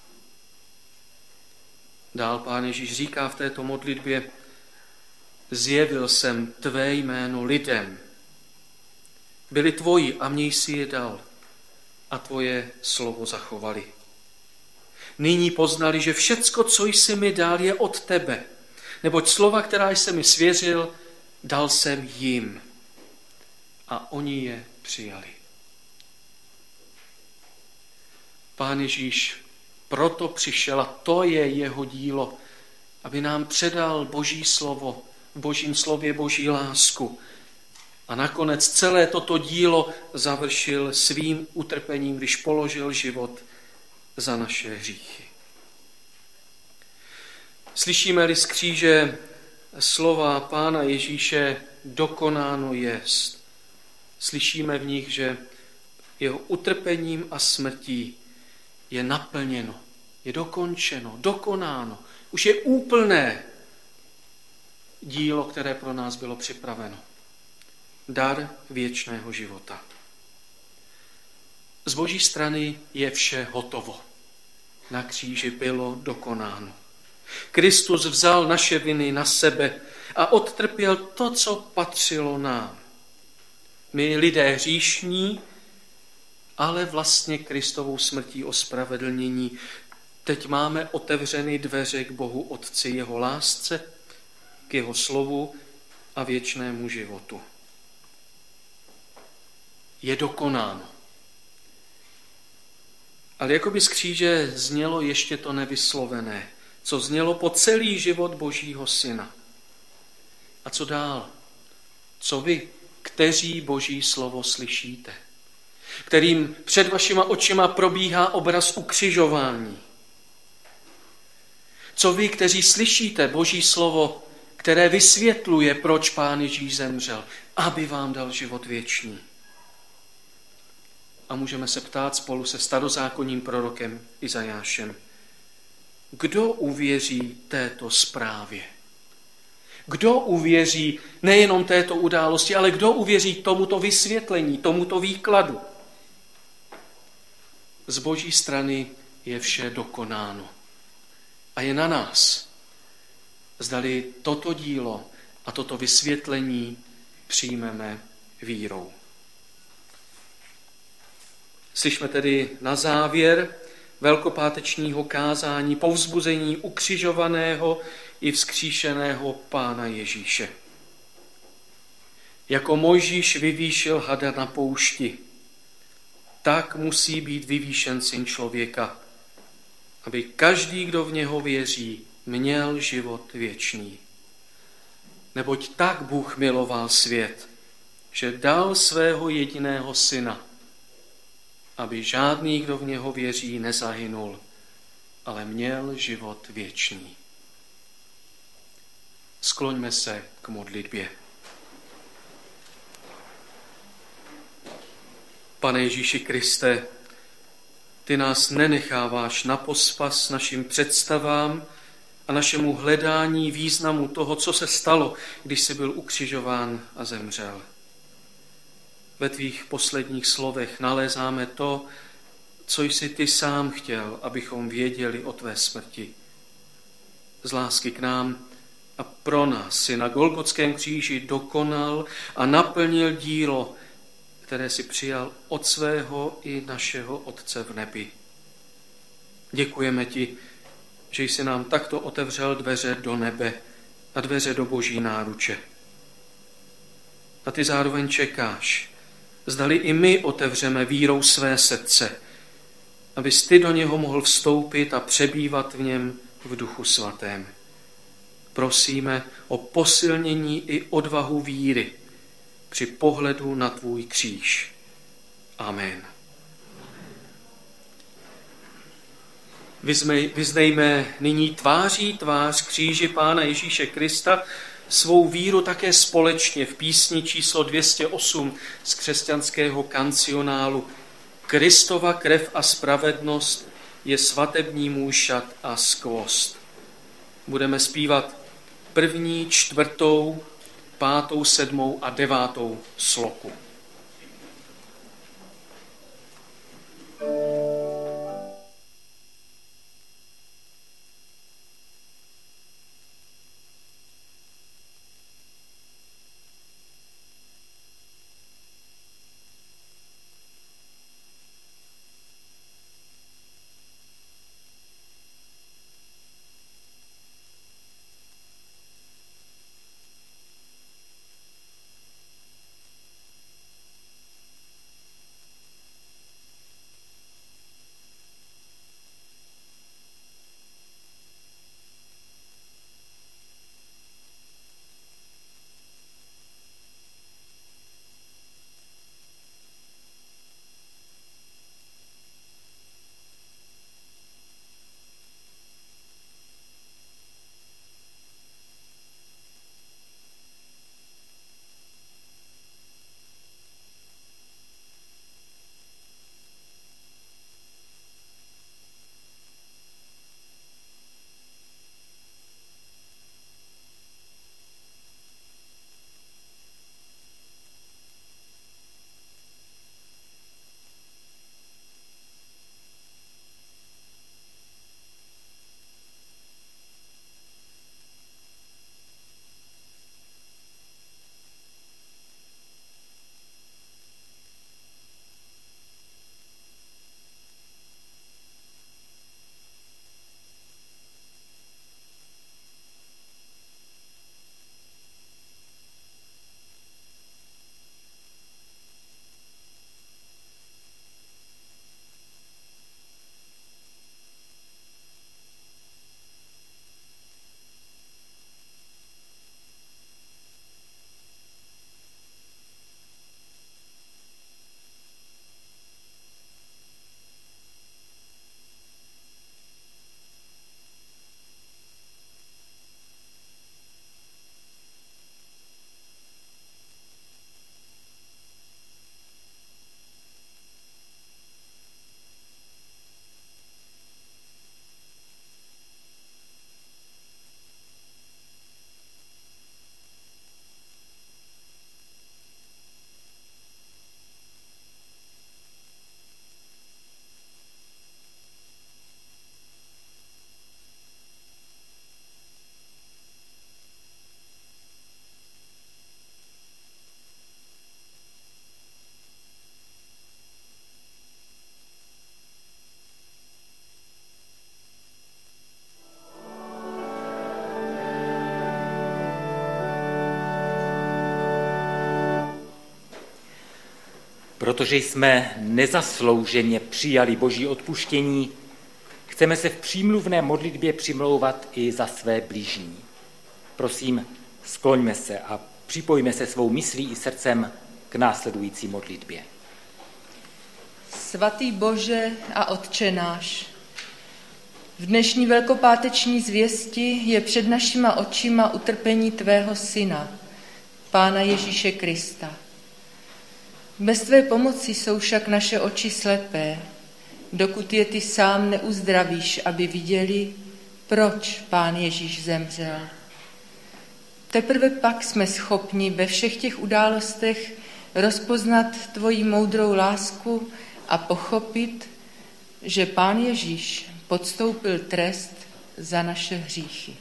[SPEAKER 2] Dál Pán Ježíš říká v této modlitbě: zjevil jsem tvé jméno lidem. Byli tvoji a mě jsi je dal a tvoje slovo zachovali. Nyní poznali, že všecko, co jsi mi dal, je od tebe, neboť slova, která jsem mi svěřil, dal jsem jim a oni je přijali. Pán Ježíš proto přišel, a to je jeho dílo, aby nám předal Boží slovo, v Božím slově Boží lásku. A nakonec celé toto dílo završil svým utrpením, když položil život za naše hříchy. Slyšíme-li z kříže slova Pána Ježíše dokonáno jest, slyšíme v nich, že jeho utrpením a smrtí je naplněno, je dokončeno, dokonáno. Už je úplné dílo, které pro nás bylo připraveno. Dar věčného života. Z Boží strany je vše hotovo. Na kříži bylo dokonáno. Kristus vzal naše viny na sebe a odtrpěl to, co patřilo nám. My lidé hříšní, ale vlastně Kristovou smrtí ospravedlnění. Teď máme otevřeny dveře k Bohu Otci, jeho lásce, k jeho slovu a věčnému životu. Je dokonáno. Ale jako by z kříže znělo ještě to nevyslovené, co znělo po celý život Božího Syna. A co dál? Co vy, kteří Boží slovo slyšíte? Kterým před vašima očima probíhá obraz ukřižování. Co vy, kteří slyšíte Boží slovo, které vysvětluje, proč Pán Ježíš zemřel, aby vám dal život věčný. A můžeme se ptát spolu se starozákonním prorokem Izajášem, kdo uvěří této zprávě? Kdo uvěří nejenom této události, ale kdo uvěří tomuto vysvětlení, tomuto výkladu? Z Boží strany je vše dokonáno. A je na nás, zdali toto dílo a toto vysvětlení přijmeme vírou. Slyšme tedy na závěr velkopátečního kázání povzbuzení ukřižovaného i vzkříšeného Pána Ježíše. Jako Mojžíš vyvýšil hada na poušti, tak musí být vyvýšen Syn člověka, aby každý, kdo v něho věří, měl život věčný. Neboť tak Bůh miloval svět, že dal svého jediného Syna, aby žádný, kdo v něho věří, nezahynul, ale měl život věčný. Skloňme se k modlitbě. Pane Ježíši Kriste, ty nás nenecháváš na pospas našim představám a našemu hledání významu toho, co se stalo, když jsi byl ukřižován a zemřel. Ve tvých posledních slovech nalézáme to, co jsi ty sám chtěl, abychom věděli o tvé smrti. Z lásky k nám a pro nás si na Golgotském kříži dokonal a naplnil dílo, které si přijal od svého i našeho Otce v nebi. Děkujeme ti, že jsi nám takto otevřel dveře do nebe a dveře do Boží náruče. A ty zároveň čekáš, zdali i my otevřeme vírou své srdce, abys ty do něho mohl vstoupit a přebývat v něm v Duchu Svatém. Prosíme o posilnění i odvahu víry při pohledu na tvůj kříž. Amen. Vyznejme nyní tváří tvář kříži Pána Ježíše Krista svou víru také společně v písni číslo dvě stě osm z křesťanského kancionálu. Kristova krev a spravedlnost je svatební můj šat a skvost. Budeme zpívat první, čtvrtou, pátou, sedmou a devátou sloku.
[SPEAKER 4] Protože jsme nezaslouženě přijali Boží odpuštění, chceme se v přímluvné modlitbě přimlouvat i za své blížní. Prosím, skloňme se a připojme se svou myslí i srdcem k následující modlitbě.
[SPEAKER 7] Svatý Bože a Otče náš, v dnešní velkopáteční zvěsti je před našima očima utrpení tvého syna, Pána Ježíše Krista. Bez tvé pomoci jsou však naše oči slepé, dokud je ty sám neuzdravíš, aby viděli, proč Pán Ježíš zemřel. Teprve pak jsme schopni ve všech těch událostech rozpoznat tvoji moudrou lásku a pochopit, že Pán Ježíš podstoupil trest za naše hříchy.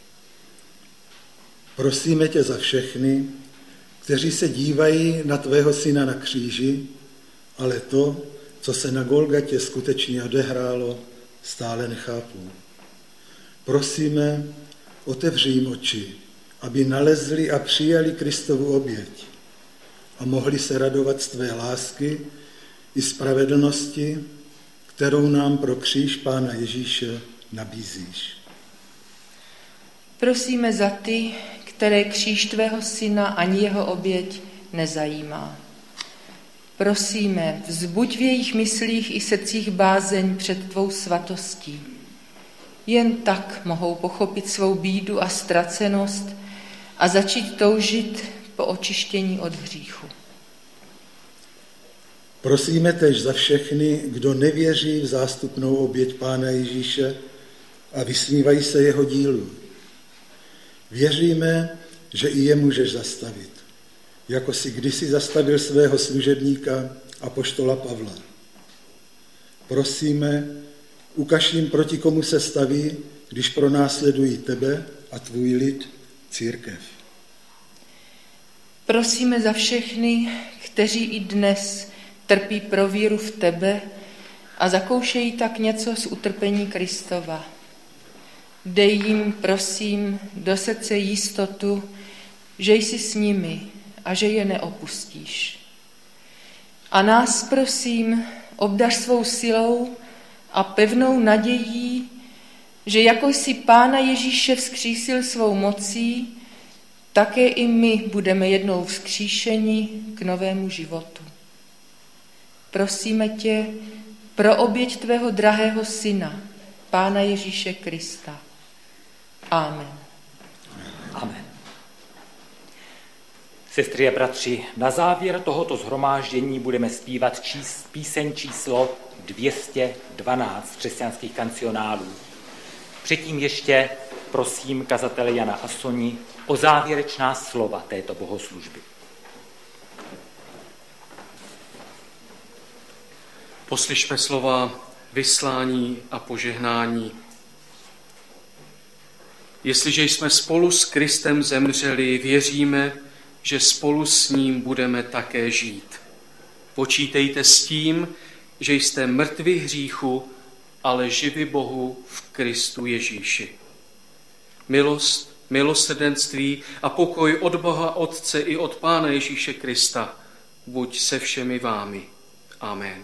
[SPEAKER 8] Prosíme tě za všechny, kteří se dívají na tvého syna na kříži, ale to, co se na Golgatě skutečně odehrálo, stále nechápou. Prosíme, otevři jim oči, aby nalezli a přijali Kristovu oběť a mohli se radovat z tvé lásky i spravedlnosti, kterou nám pro kříž Pána Ježíše nabízíš.
[SPEAKER 7] Prosíme za ty, které kříž tvého syna ani jeho oběť nezajímá. Prosíme, vzbuď v jejich myslích i srdcích bázeň před tvou svatostí. Jen tak mohou pochopit svou bídu a ztracenost a začít toužit po očištění od hříchu.
[SPEAKER 8] Prosíme též za všechny, kdo nevěří v zástupnou oběť Pána Ježíše a vysmívají se jeho dílu. Věříme, že i je můžeš zastavit, jako si kdysi zastavil svého služebníka apoštola Pavla. Prosíme, ukaž jim, proti komu se staví, když pronásledují tebe a tvůj lid, církev.
[SPEAKER 7] Prosíme za všechny, kteří i dnes trpí pro víru v tebe a zakoušejí tak něco z utrpení Kristova. Dej jim, prosím, do srdce jistotu, že jsi s nimi a že je neopustíš. A nás, prosím, obdař svou silou a pevnou nadějí, že jako jsi Pána Ježíše vzkřísil svou mocí, také i my budeme jednou vzkříšeni k novému životu. Prosíme tě pro oběť tvého drahého syna, Pána Ježíše Krista. Amen.
[SPEAKER 4] Amen. Sestry a bratři, na závěr tohoto shromáždění budeme zpívat čís, píseň číslo dvě stě dvanáct křesťanských kancionálů. Předtím ještě prosím kazatele Jana Asoni o závěrečná slova této bohoslužby.
[SPEAKER 2] Poslyšme slova vyslání a požehnání. Jestliže jsme spolu s Kristem zemřeli, věříme, že spolu s ním budeme také žít. Počítejte s tím, že jste mrtví hříchu, ale živi Bohu v Kristu Ježíši. Milost, milosrdenství a pokoj od Boha Otce i od Pána Ježíše Krista buď se všemi vámi. Amen.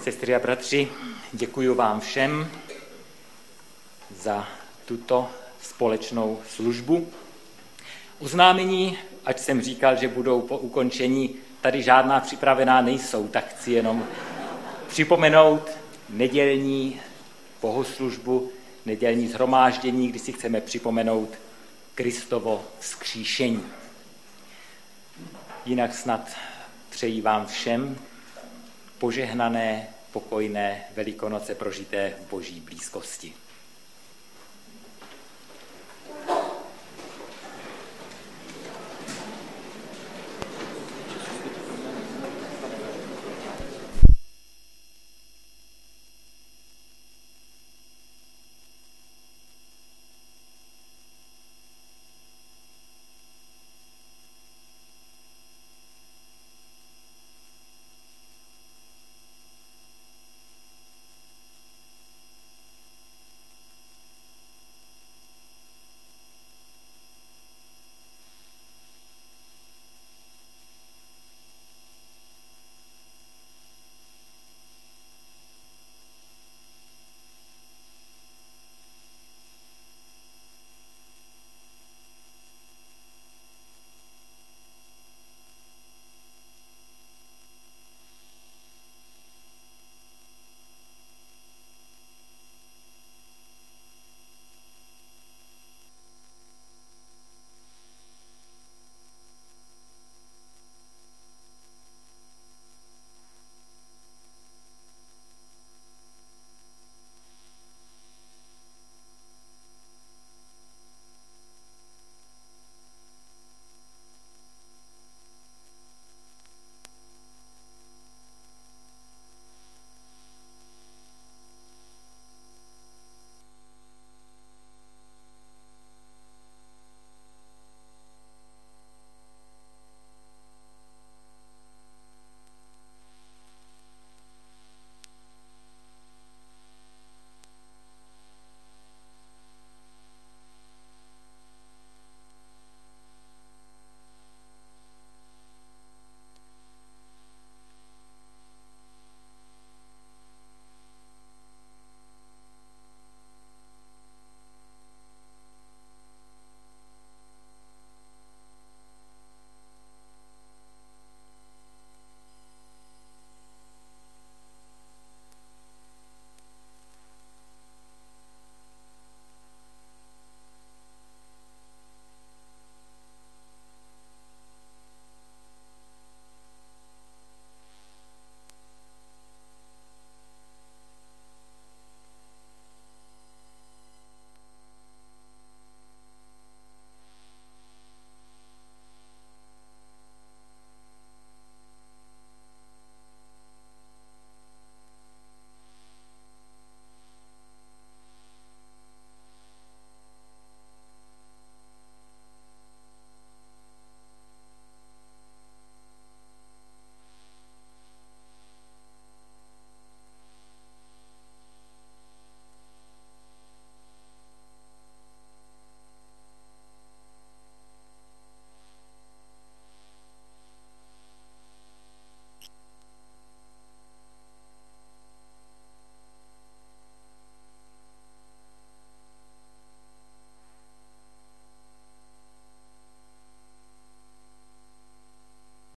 [SPEAKER 4] Sestry a bratři, děkuji vám všem za tuto společnou službu. Oznámení, ať jsem říkal, že budou po ukončení, tady žádná připravená nejsou, tak chci jenom připomenout nedělní bohoslužbu, nedělní shromáždění, kdy si chceme připomenout Kristovo vzkříšení. Jinak snad přeji vám všem požehnané, pokojné Velikonoce prožité v Boží blízkosti.